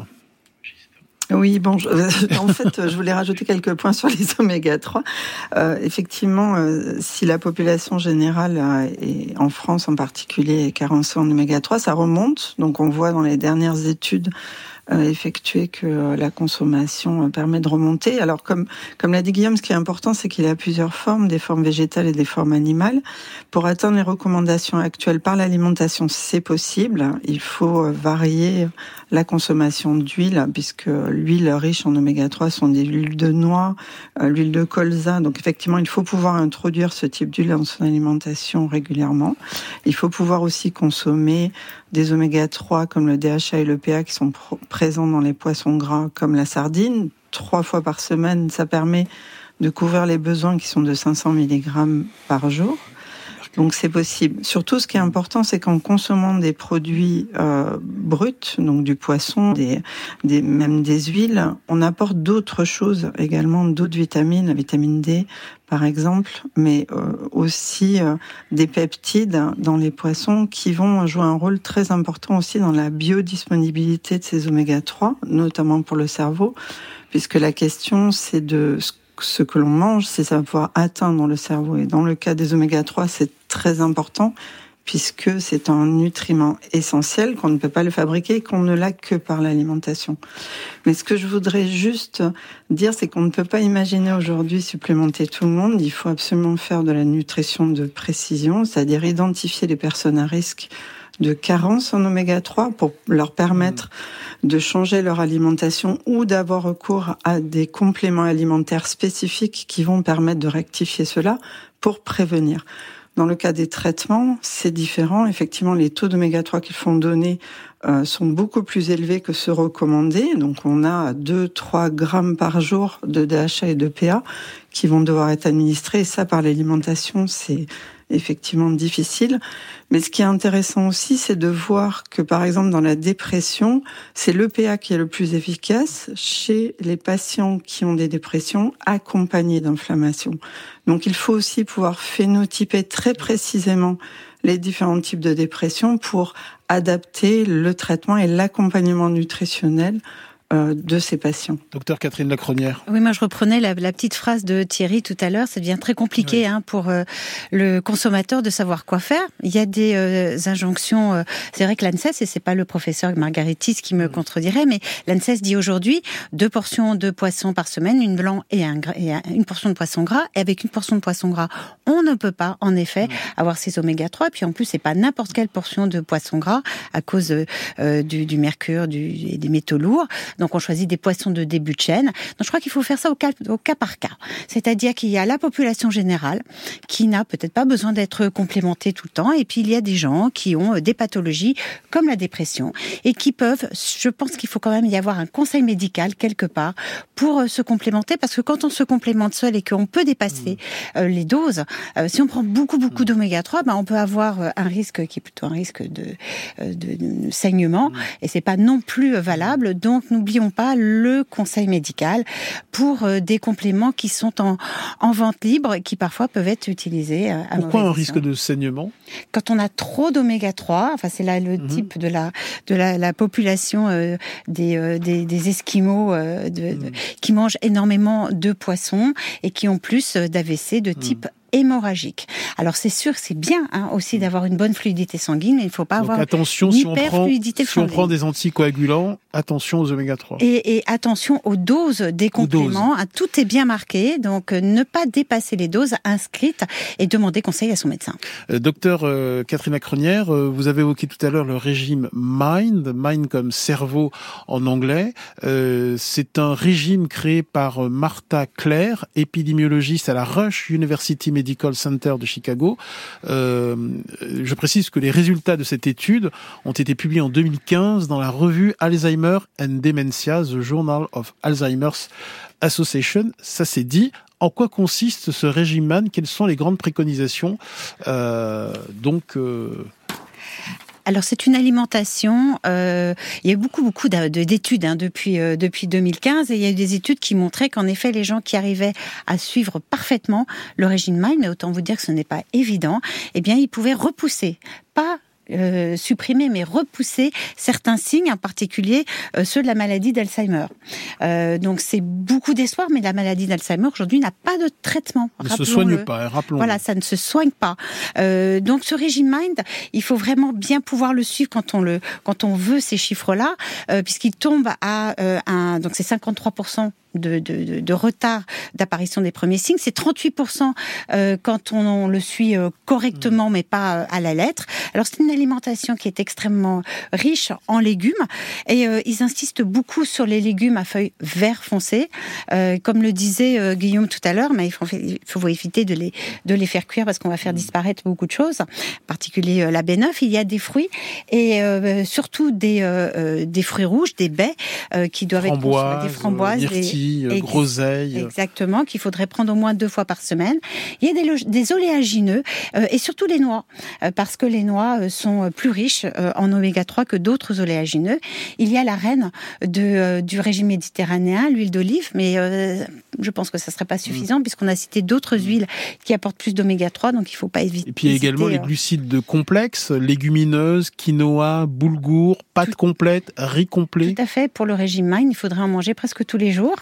Oui, bon, en fait, je voulais rajouter quelques points sur les oméga 3. Effectivement, si la population générale, et en France en particulier, est carencée en oméga 3, ça remonte. Donc on voit dans les dernières études effectuées que la consommation permet de remonter. Alors comme l'a dit Guillaume, ce qui est important, c'est qu'il y a plusieurs formes, des formes végétales et des formes animales. Pour atteindre les recommandations actuelles par l'alimentation, c'est possible. Il faut varier la consommation d'huile, puisque l'huile riche en oméga 3 sont des huiles de noix, l'huile de colza. Donc effectivement, il faut pouvoir introduire ce type d'huile dans son alimentation régulièrement. Il faut pouvoir aussi consommer des oméga 3 comme le DHA et le l'EPA qui sont présents dans les poissons gras comme la sardine. 3 fois par semaine, ça permet de couvrir les besoins qui sont de 500 mg par jour. Donc c'est possible. Surtout, ce qui est important, c'est qu'en consommant des produits bruts, donc du poisson, même des huiles, on apporte d'autres choses également, d'autres vitamines, la vitamine D par exemple, mais aussi des peptides dans les poissons qui vont jouer un rôle très important aussi dans la biodisponibilité de ces oméga 3, notamment pour le cerveau, puisque la question c'est de ce que l'on mange, c'est ça va pouvoir atteindre le cerveau. Et dans le cas des oméga 3, c'est très important puisque c'est un nutriment essentiel, qu'on ne peut pas le fabriquer et qu'on ne l'a que par l'alimentation. Mais ce que je voudrais juste dire, c'est qu'on ne peut pas imaginer aujourd'hui supplémenter tout le monde. Il faut absolument faire de la nutrition de précision, c'est-à-dire identifier les personnes à risque de carence en oméga 3 pour leur permettre de changer leur alimentation ou d'avoir recours à des compléments alimentaires spécifiques qui vont permettre de rectifier cela pour prévenir. Dans le cas des traitements, c'est différent. Effectivement, les taux d'oméga 3 qu'ils font donner sont beaucoup plus élevés que ceux recommandés. Donc, on a 2-3 grammes par jour de DHA et de PA qui vont devoir être administrés. Et ça, par l'alimentation, c'est effectivement difficile. Mais ce qui est intéressant aussi, c'est de voir que, par exemple, dans la dépression, c'est l'EPA qui est le plus efficace chez les patients qui ont des dépressions accompagnées d'inflammation. Donc, il faut aussi pouvoir phénotyper très précisément les différents types de dépression pour adapter le traitement et l'accompagnement nutritionnel de ces patients. Docteur Catherine Lacronière. Oui, moi je reprenais la petite phrase de Thierry tout à l'heure. Ça devient très compliqué pour le consommateur de savoir quoi faire. Il y a des injonctions. C'est vrai que l'ANSES, et c'est pas le professeur Margaritis qui me contredirait, mais l'ANSES dit aujourd'hui 2 portions de poisson par semaine, une blanc et une portion de poisson gras. Et avec une portion de poisson gras, on ne peut pas en effet avoir ces oméga 3. Puis en plus, c'est pas n'importe quelle portion de poisson gras à cause du mercure et des métaux lourds. Donc on choisit des poissons de début de chaîne. Donc je crois qu'il faut faire ça au cas par cas. C'est-à-dire qu'il y a la population générale qui n'a peut-être pas besoin d'être complémentée tout le temps, et puis il y a des gens qui ont des pathologies comme la dépression et qui peuvent, je pense qu'il faut quand même y avoir un conseil médical quelque part pour se complémenter, parce que quand on se complémente seul et qu'on peut dépasser les doses, si on prend beaucoup d'oméga 3, on peut avoir un risque qui est plutôt un risque de saignement, et c'est pas non plus valable. Donc n'oublions pas le conseil médical pour des compléments qui sont en vente libre et qui parfois peuvent être utilisés à Pourquoi un risque de saignement ? Quand on a trop d'oméga 3, enfin c'est là le type de la population des Esquimaux qui mangent énormément de poissons et qui ont plus d'AVC de type hémorragique. Alors c'est sûr, c'est bien aussi d'avoir une bonne fluidité sanguine, mais il ne faut pas avoir attention, une hyperfluidité si on prend des anticoagulants, attention aux oméga 3. Et attention aux doses des compléments. Tout est bien marqué, donc ne pas dépasser les doses inscrites et demander conseil à son médecin. Docteur Catherine Crenière, vous avez évoqué tout à l'heure le régime MIND comme cerveau en anglais. C'est un régime créé par Martha Claire, épidémiologiste à la Rush University Medical Center de Chicago. Je précise que les résultats de cette étude ont été publiés en 2015 dans la revue Alzheimer and Dementia, The Journal of Alzheimer's Association. Ça c'est dit. En quoi consiste ce régime MIND ? Quelles sont les grandes préconisations ? Alors c'est une alimentation. Il y a eu beaucoup d'études depuis 2015, et il y a eu des études qui montraient qu'en effet les gens qui arrivaient à suivre parfaitement le régime MIND, mais autant vous dire que ce n'est pas évident, eh bien ils pouvaient repousser, pas supprimer, mais repousser certains signes, en particulier ceux de la maladie d'Alzheimer. Donc c'est beaucoup d'espoir, mais la maladie d'Alzheimer aujourd'hui n'a pas de traitement. Ne se soigne pas, rappelons-le. Voilà, ça ne se soigne pas. Donc ce régime MIND, il faut vraiment bien pouvoir le suivre quand on veut ces chiffres-là, puisqu'il tombe à donc c'est 53% de retard d'apparition des premiers signes. C'est 38% quand on le suit correctement, mais pas à la lettre. Alors c'est une alimentation qui est extrêmement riche en légumes, et ils insistent beaucoup sur les légumes à feuilles vert foncé. Comme le disait Guillaume tout à l'heure, mais il faut éviter de les faire cuire parce qu'on va faire disparaître beaucoup de choses, en particulier la baie-9. Il y a des fruits, et surtout des fruits rouges, des baies qui doivent être consommées, des framboises, groseilles. Exactement, qu'il faudrait prendre au moins 2 fois par semaine. Il y a des oléagineux et surtout les noix, parce que les noix sont plus riches en oméga 3 que d'autres oléagineux. Il y a la reine du régime méditerranéen, l'huile d'olive, mais je pense que ça ne serait pas suffisant puisqu'on a cité d'autres huiles qui apportent plus d'oméga 3, donc il ne faut pas éviter. Et puis il y a également les glucides complexes, légumineuses, quinoa, boulgour, pâtes complètes, riz complet. Tout à fait. Pour le régime MIND, il faudrait en manger presque tous les jours.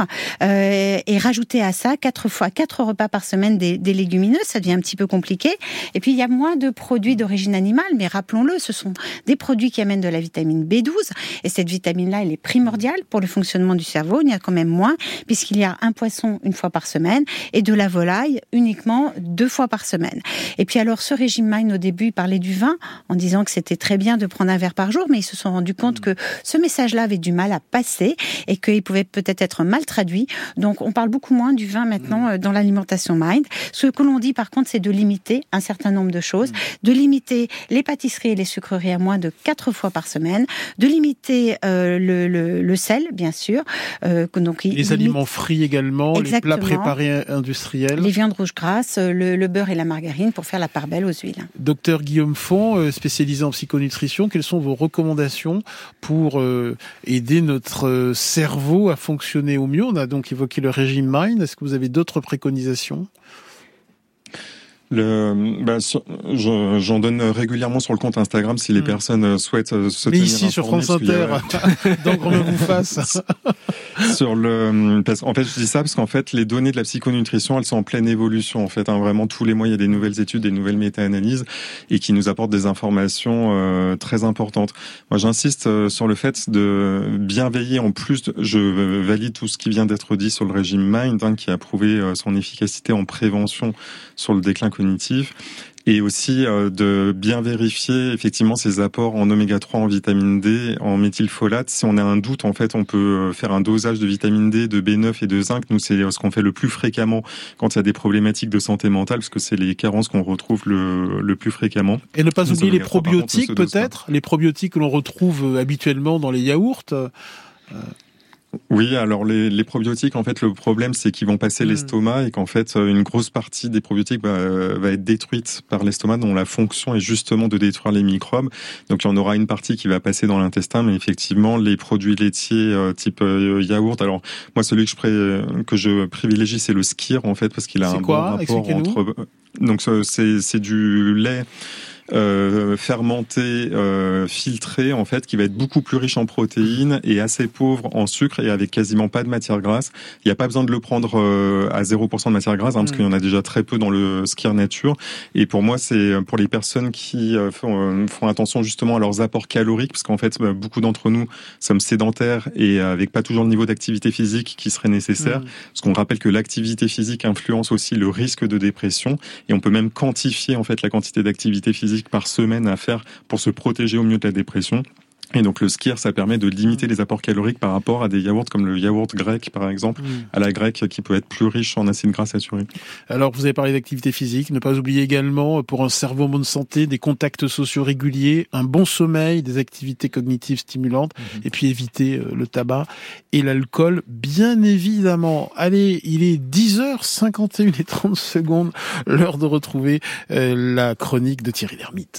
Et rajouter à ça 4 repas par semaine des légumineuses, ça devient un petit peu compliqué. Et puis il y a moins de produits d'origine animale, mais rappelons-le, ce sont des produits qui amènent de la vitamine B12, et cette vitamine-là, elle est primordiale pour le fonctionnement du cerveau. Il y a quand même moins, puisqu'il y a un poisson 1 fois par semaine et de la volaille uniquement 2 fois par semaine. Et puis alors ce régime MIND, au début, il parlait du vin en disant que c'était très bien de prendre un verre par jour, mais ils se sont rendus compte que ce message-là avait du mal à passer et qu'il pouvait peut-être être mal traduit. Donc on parle beaucoup moins du vin maintenant dans l'alimentation MIND. Ce que l'on dit par contre, c'est de limiter un certain nombre de choses, de limiter les pâtisseries et les sucreries à moins de 4 fois par semaine, de limiter le sel, bien sûr. Donc, les aliments frits également, exactement. Les plats préparés industriels. Les viandes rouges grasses, le beurre et la margarine pour faire la part belle aux huiles. Docteur Guillaume Font, spécialisé en psychonutrition, quelles sont vos recommandations pour aider notre cerveau à fonctionner au mieux? On a donc évoqué le régime MIND. Est-ce que vous avez d'autres préconisations? J'en donne régulièrement sur le compte Instagram si les personnes souhaitent se tenir ici sur France Inter, dans Grand Bien vous fasse. En fait, je dis ça parce qu'en fait, les données de la psychonutrition, elles sont en pleine évolution. En fait, vraiment tous les mois, il y a des nouvelles études, des nouvelles méta-analyses et qui nous apportent des informations très importantes. Moi, j'insiste sur le fait de bien veiller. En plus, je valide tout ce qui vient d'être dit sur le régime MIND, qui a prouvé son efficacité en prévention sur le déclin cognitive. Et aussi de bien vérifier effectivement ces apports en oméga 3, en vitamine D, en méthylfolate. Si on a un doute, en fait, on peut faire un dosage de vitamine D, de B9 et de zinc. Nous, c'est ce qu'on fait le plus fréquemment quand il y a des problématiques de santé mentale, parce que c'est les carences qu'on retrouve le plus fréquemment. Et ne pas oublier les probiotiques, peut-être, les probiotiques que l'on retrouve habituellement dans les yaourts. Oui, alors les probiotiques, en fait, le problème, c'est qu'ils vont passer l'estomac et qu'en fait, une grosse partie des probiotiques va être détruite par l'estomac, dont la fonction est justement de détruire les microbes. Donc, il y en aura une partie qui va passer dans l'intestin, mais effectivement, les produits laitiers type yaourt. Alors, moi, celui que je privilégie, c'est le Skyr, en fait, parce qu'il a un bon rapport entre. Donc, c'est du lait fermenté, filtré, en fait, qui va être beaucoup plus riche en protéines et assez pauvre en sucre et avec quasiment pas de matière grasse. Il n'y a pas besoin de le prendre à 0% de matière grasse, parce qu'il y en a déjà très peu dans le Skyr Nature. Et pour moi, c'est pour les personnes qui font attention justement à leurs apports caloriques, parce qu'en fait, beaucoup d'entre nous sommes sédentaires et avec pas toujours le niveau d'activité physique qui serait nécessaire. Parce qu'on rappelle que l'activité physique influence aussi le risque de dépression, et on peut même quantifier en fait la quantité d'activité physique par semaine à faire pour se protéger au mieux de la dépression. Et donc le Skyr, ça permet de limiter les apports caloriques par rapport à des yaourts comme le yaourt grec, par exemple, à la grecque, qui peut être plus riche en acides gras saturés. Alors, vous avez parlé d'activité physique. Ne pas oublier également, pour un cerveau en bonne santé, des contacts sociaux réguliers, un bon sommeil, des activités cognitives stimulantes, et puis éviter le tabac et l'alcool, bien évidemment. Allez, il est 10h51 et 30 secondes, l'heure de retrouver la chronique de Thierry Lhermitte.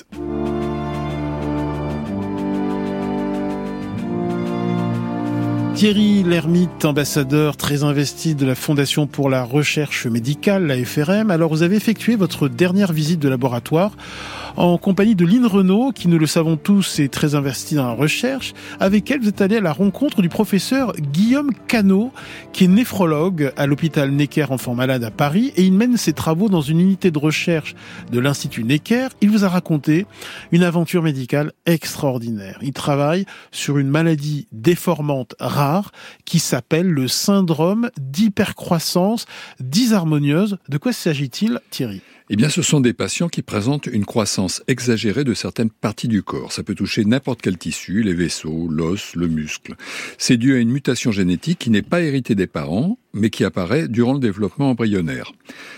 Thierry Lhermitte, ambassadeur très investi de la Fondation pour la recherche médicale, la FRM. Alors, vous avez effectué votre dernière visite de laboratoire en compagnie de Lynn Renaud, qui, nous le savons tous, est très investi dans la recherche. Avec elle, vous êtes allé à la rencontre du professeur Guillaume Cano, qui est néphrologue à l'hôpital Necker Enfants Malades à Paris, et il mène ses travaux dans une unité de recherche de l'Institut Necker. Il vous a raconté une aventure médicale extraordinaire. Il travaille sur une maladie déformante rare qui s'appelle le syndrome d'hypercroissance dysharmonieuse. De quoi s'agit-il, Thierry ? Eh bien, ce sont des patients qui présentent une croissance exagérée de certaines parties du corps. Ça peut toucher n'importe quel tissu, les vaisseaux, l'os, le muscle. C'est dû à une mutation génétique qui n'est pas héritée des parents, mais qui apparaît durant le développement embryonnaire.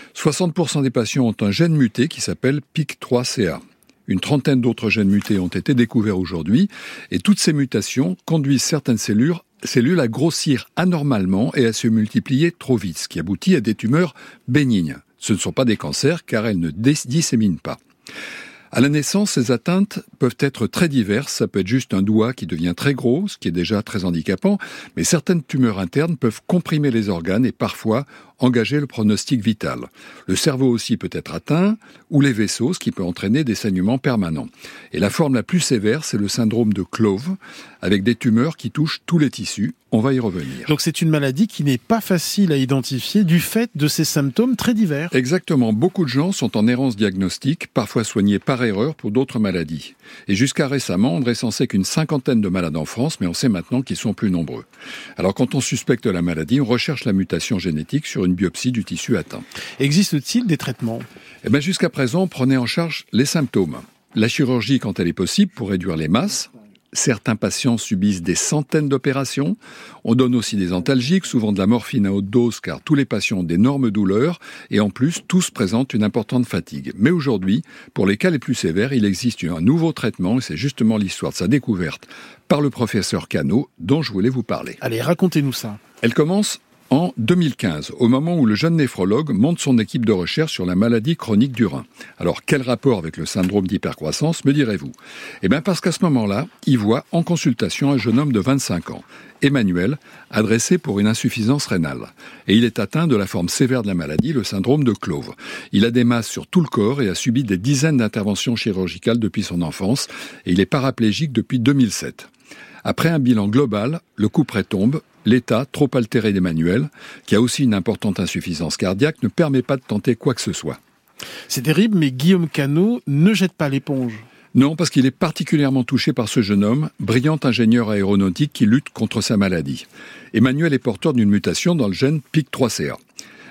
60% des patients ont un gène muté qui s'appelle PIK3CA. Une trentaine d'autres gènes mutés ont été découverts aujourd'hui, et toutes ces mutations conduisent certaines cellules à grossir anormalement et à se multiplier trop vite, ce qui aboutit à des tumeurs bénignes. Ce ne sont pas des cancers car elles ne disséminent pas. À la naissance, ces atteintes peuvent être très diverses. Ça peut être juste un doigt qui devient très gros, ce qui est déjà très handicapant, mais certaines tumeurs internes peuvent comprimer les organes et parfois engager le pronostic vital. Le cerveau aussi peut être atteint, ou les vaisseaux, ce qui peut entraîner des saignements permanents. Et la forme la plus sévère, c'est le syndrome de Clove, avec des tumeurs qui touchent tous les tissus. On va y revenir. Donc c'est une maladie qui n'est pas facile à identifier du fait de ces symptômes très divers. Exactement. Beaucoup de gens sont en errance diagnostique, parfois soignés par erreur pour d'autres maladies. Et jusqu'à récemment, on ne recensait qu'une 50aine de malades en France, mais on sait maintenant qu'ils sont plus nombreux. Alors quand on suspecte la maladie, on recherche la mutation génétique sur une biopsie du tissu atteint. Existe-t-il des traitements ? Eh bien, jusqu'à présent, on prenait en charge les symptômes. La chirurgie, quand elle est possible, pour réduire les masses. Certains patients subissent des centaines d'opérations. On donne aussi des antalgiques, souvent de la morphine à haute dose, car tous les patients ont d'énormes douleurs et en plus, tous présentent une importante fatigue. Mais aujourd'hui, pour les cas les plus sévères, il existe un nouveau traitement et c'est justement l'histoire de sa découverte par le professeur Cano dont je voulais vous parler. Allez, racontez-nous ça. Elle commence en 2015, au moment où le jeune néphrologue monte son équipe de recherche sur la maladie chronique du rein. Alors, quel rapport avec le syndrome d'hypercroissance, me direz-vous ? Eh bien, parce qu'à ce moment-là, il voit en consultation un jeune homme de 25 ans, Emmanuel, adressé pour une insuffisance rénale. Et il est atteint de la forme sévère de la maladie, le syndrome de Clove. Il a des masses sur tout le corps et a subi des dizaines d'interventions chirurgicales depuis son enfance, et il est paraplégique depuis 2007. Après un bilan global, le couperet tombe. L'état trop altéré d'Emmanuel, qui a aussi une importante insuffisance cardiaque, ne permet pas de tenter quoi que ce soit. C'est terrible, mais Guillaume Cano ne jette pas l'éponge. Non, parce qu'il est particulièrement touché par ce jeune homme, brillant ingénieur aéronautique qui lutte contre sa maladie. Emmanuel est porteur d'une mutation dans le gène PIK3CA.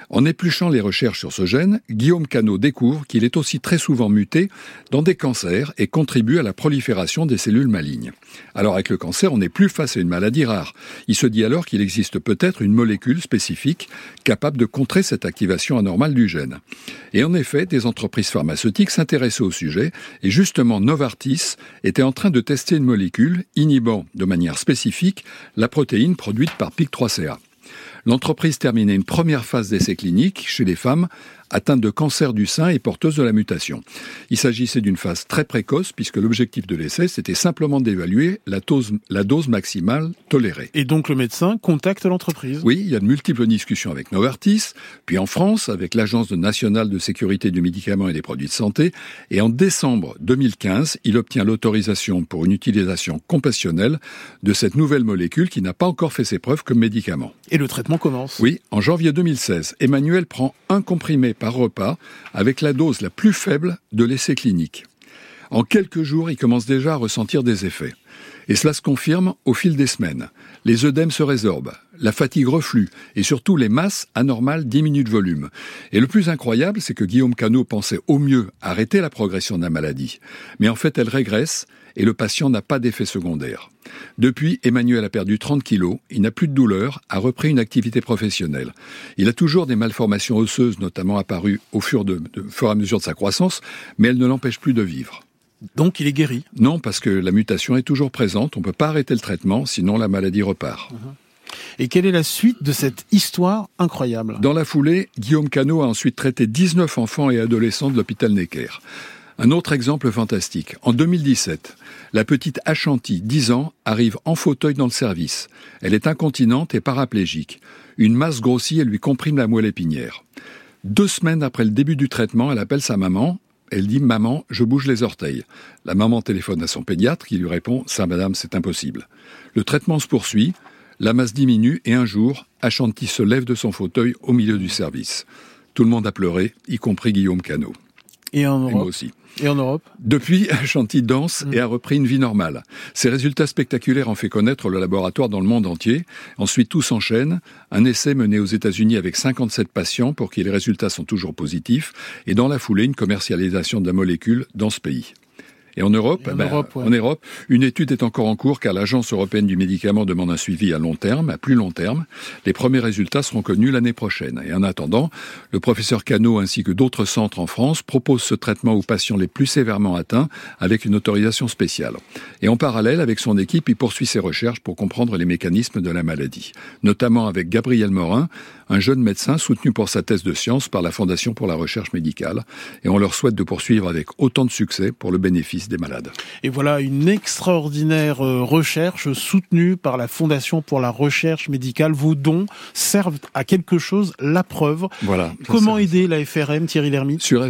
En épluchant les recherches sur ce gène, Guillaume Cano découvre qu'il est aussi très souvent muté dans des cancers et contribue à la prolifération des cellules malignes. Alors avec le cancer, on n'est plus face à une maladie rare. Il se dit alors qu'il existe peut-être une molécule spécifique capable de contrer cette activation anormale du gène. Et en effet, des entreprises pharmaceutiques s'intéressaient au sujet et justement Novartis était en train de tester une molécule inhibant de manière spécifique la protéine produite par PIK3CA. L'entreprise terminait une première phase d'essai clinique chez les femmes atteintes de cancer du sein et porteuses de la mutation. Il s'agissait d'une phase très précoce puisque l'objectif de l'essai, c'était simplement d'évaluer la dose maximale tolérée. Et donc le médecin contacte l'entreprise. Oui, il y a de multiples discussions avec Novartis, puis en France avec l'Agence nationale de sécurité du médicament et des produits de santé, et en décembre 2015, il obtient l'autorisation pour une utilisation compassionnelle de cette nouvelle molécule qui n'a pas encore fait ses preuves comme médicament. Et le traitement commence. Oui, en janvier 2016, Emmanuel prend un comprimé par repas avec la dose la plus faible de l'essai clinique. En quelques jours, il commence déjà à ressentir des effets. Et cela se confirme au fil des semaines. Les œdèmes se résorbent, la fatigue reflue et surtout les masses anormales diminuent de volume. Et le plus incroyable, c'est que Guillaume Cano pensait au mieux arrêter la progression de la maladie. Mais en fait, elle régresse et le patient n'a pas d'effet secondaire. Depuis, Emmanuel a perdu 30 kilos, il n'a plus de douleur, a repris une activité professionnelle. Il a toujours des malformations osseuses, notamment apparues au fur et à mesure de sa croissance, mais elles ne l'empêchent plus de vivre. Donc il est guéri? Non, parce que la mutation est toujours présente, on ne peut pas arrêter le traitement, sinon la maladie repart. Et quelle est la suite de cette histoire incroyable? Dans la foulée, Guillaume Cano a ensuite traité 19 enfants et adolescents de l'hôpital Necker. Un autre exemple fantastique. En 2017, la petite Ashanti, 10 ans, arrive en fauteuil dans le service. Elle est incontinente et paraplégique. Une masse grossit et lui comprime la moelle épinière. 2 semaines après le début du traitement, elle appelle sa maman. Elle dit « Maman, je bouge les orteils ». La maman téléphone à son pédiatre qui lui répond « Ça, madame, c'est impossible ». Le traitement se poursuit, la masse diminue et un jour, Ashanti se lève de son fauteuil au milieu du service. Tout le monde a pleuré, y compris Guillaume Cano. Et en Europe? Et moi aussi. Et en Europe? Depuis, Ashanti danse et a repris une vie normale. Ces résultats spectaculaires ont fait connaître le laboratoire dans le monde entier. Ensuite, tout s'enchaîne. Un essai mené aux États-Unis avec 57 patients pour qui les résultats sont toujours positifs. Et dans la foulée, une commercialisation de la molécule dans ce pays. Et en Europe, en Europe, une étude est encore en cours car l'Agence européenne du médicament demande un suivi à long terme, à plus long terme. Les premiers résultats seront connus l'année prochaine. Et en attendant, le professeur Cano ainsi que d'autres centres en France proposent ce traitement aux patients les plus sévèrement atteints avec une autorisation spéciale. Et en parallèle, avec son équipe, il poursuit ses recherches pour comprendre les mécanismes de la maladie. Notamment avec Gabriel Morin, un jeune médecin soutenu pour sa thèse de sciences par la Fondation pour la recherche médicale. Et on leur souhaite de poursuivre avec autant de succès pour le bénéfice des malades. Et voilà une extraordinaire recherche soutenue par la Fondation pour la recherche médicale. Vos dons servent à quelque chose, la preuve. Voilà. Comment aider la FRM, Thierry Lhermitte? Sur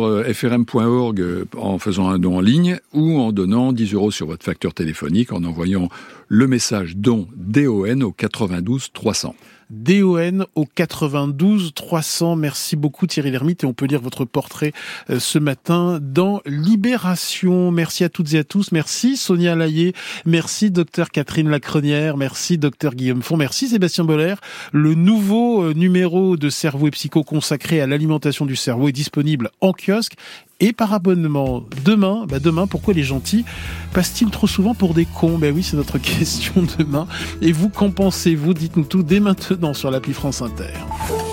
frm.org en faisant un don en ligne ou en donnant 10 € sur votre facture téléphonique en envoyant le message don DON au 92 300. DON au 92 300. Merci beaucoup Thierry Lhermitte et on peut lire votre portrait ce matin dans Libération. Merci à toutes et à tous. Merci Sonia Layé. Merci Dr Catherine Lacrenière. Merci Dr Guillaume Font. Merci Sébastien Boller. Le nouveau numéro de Cerveau et Psycho consacré à l'alimentation du cerveau est disponible en kiosque et par abonnement. Demain, pourquoi les gentils passent-ils trop souvent pour des cons? Oui, c'est notre question demain. Et vous, qu'en pensez-vous? Dites-nous tout dès maintenant sur l'appli France Inter.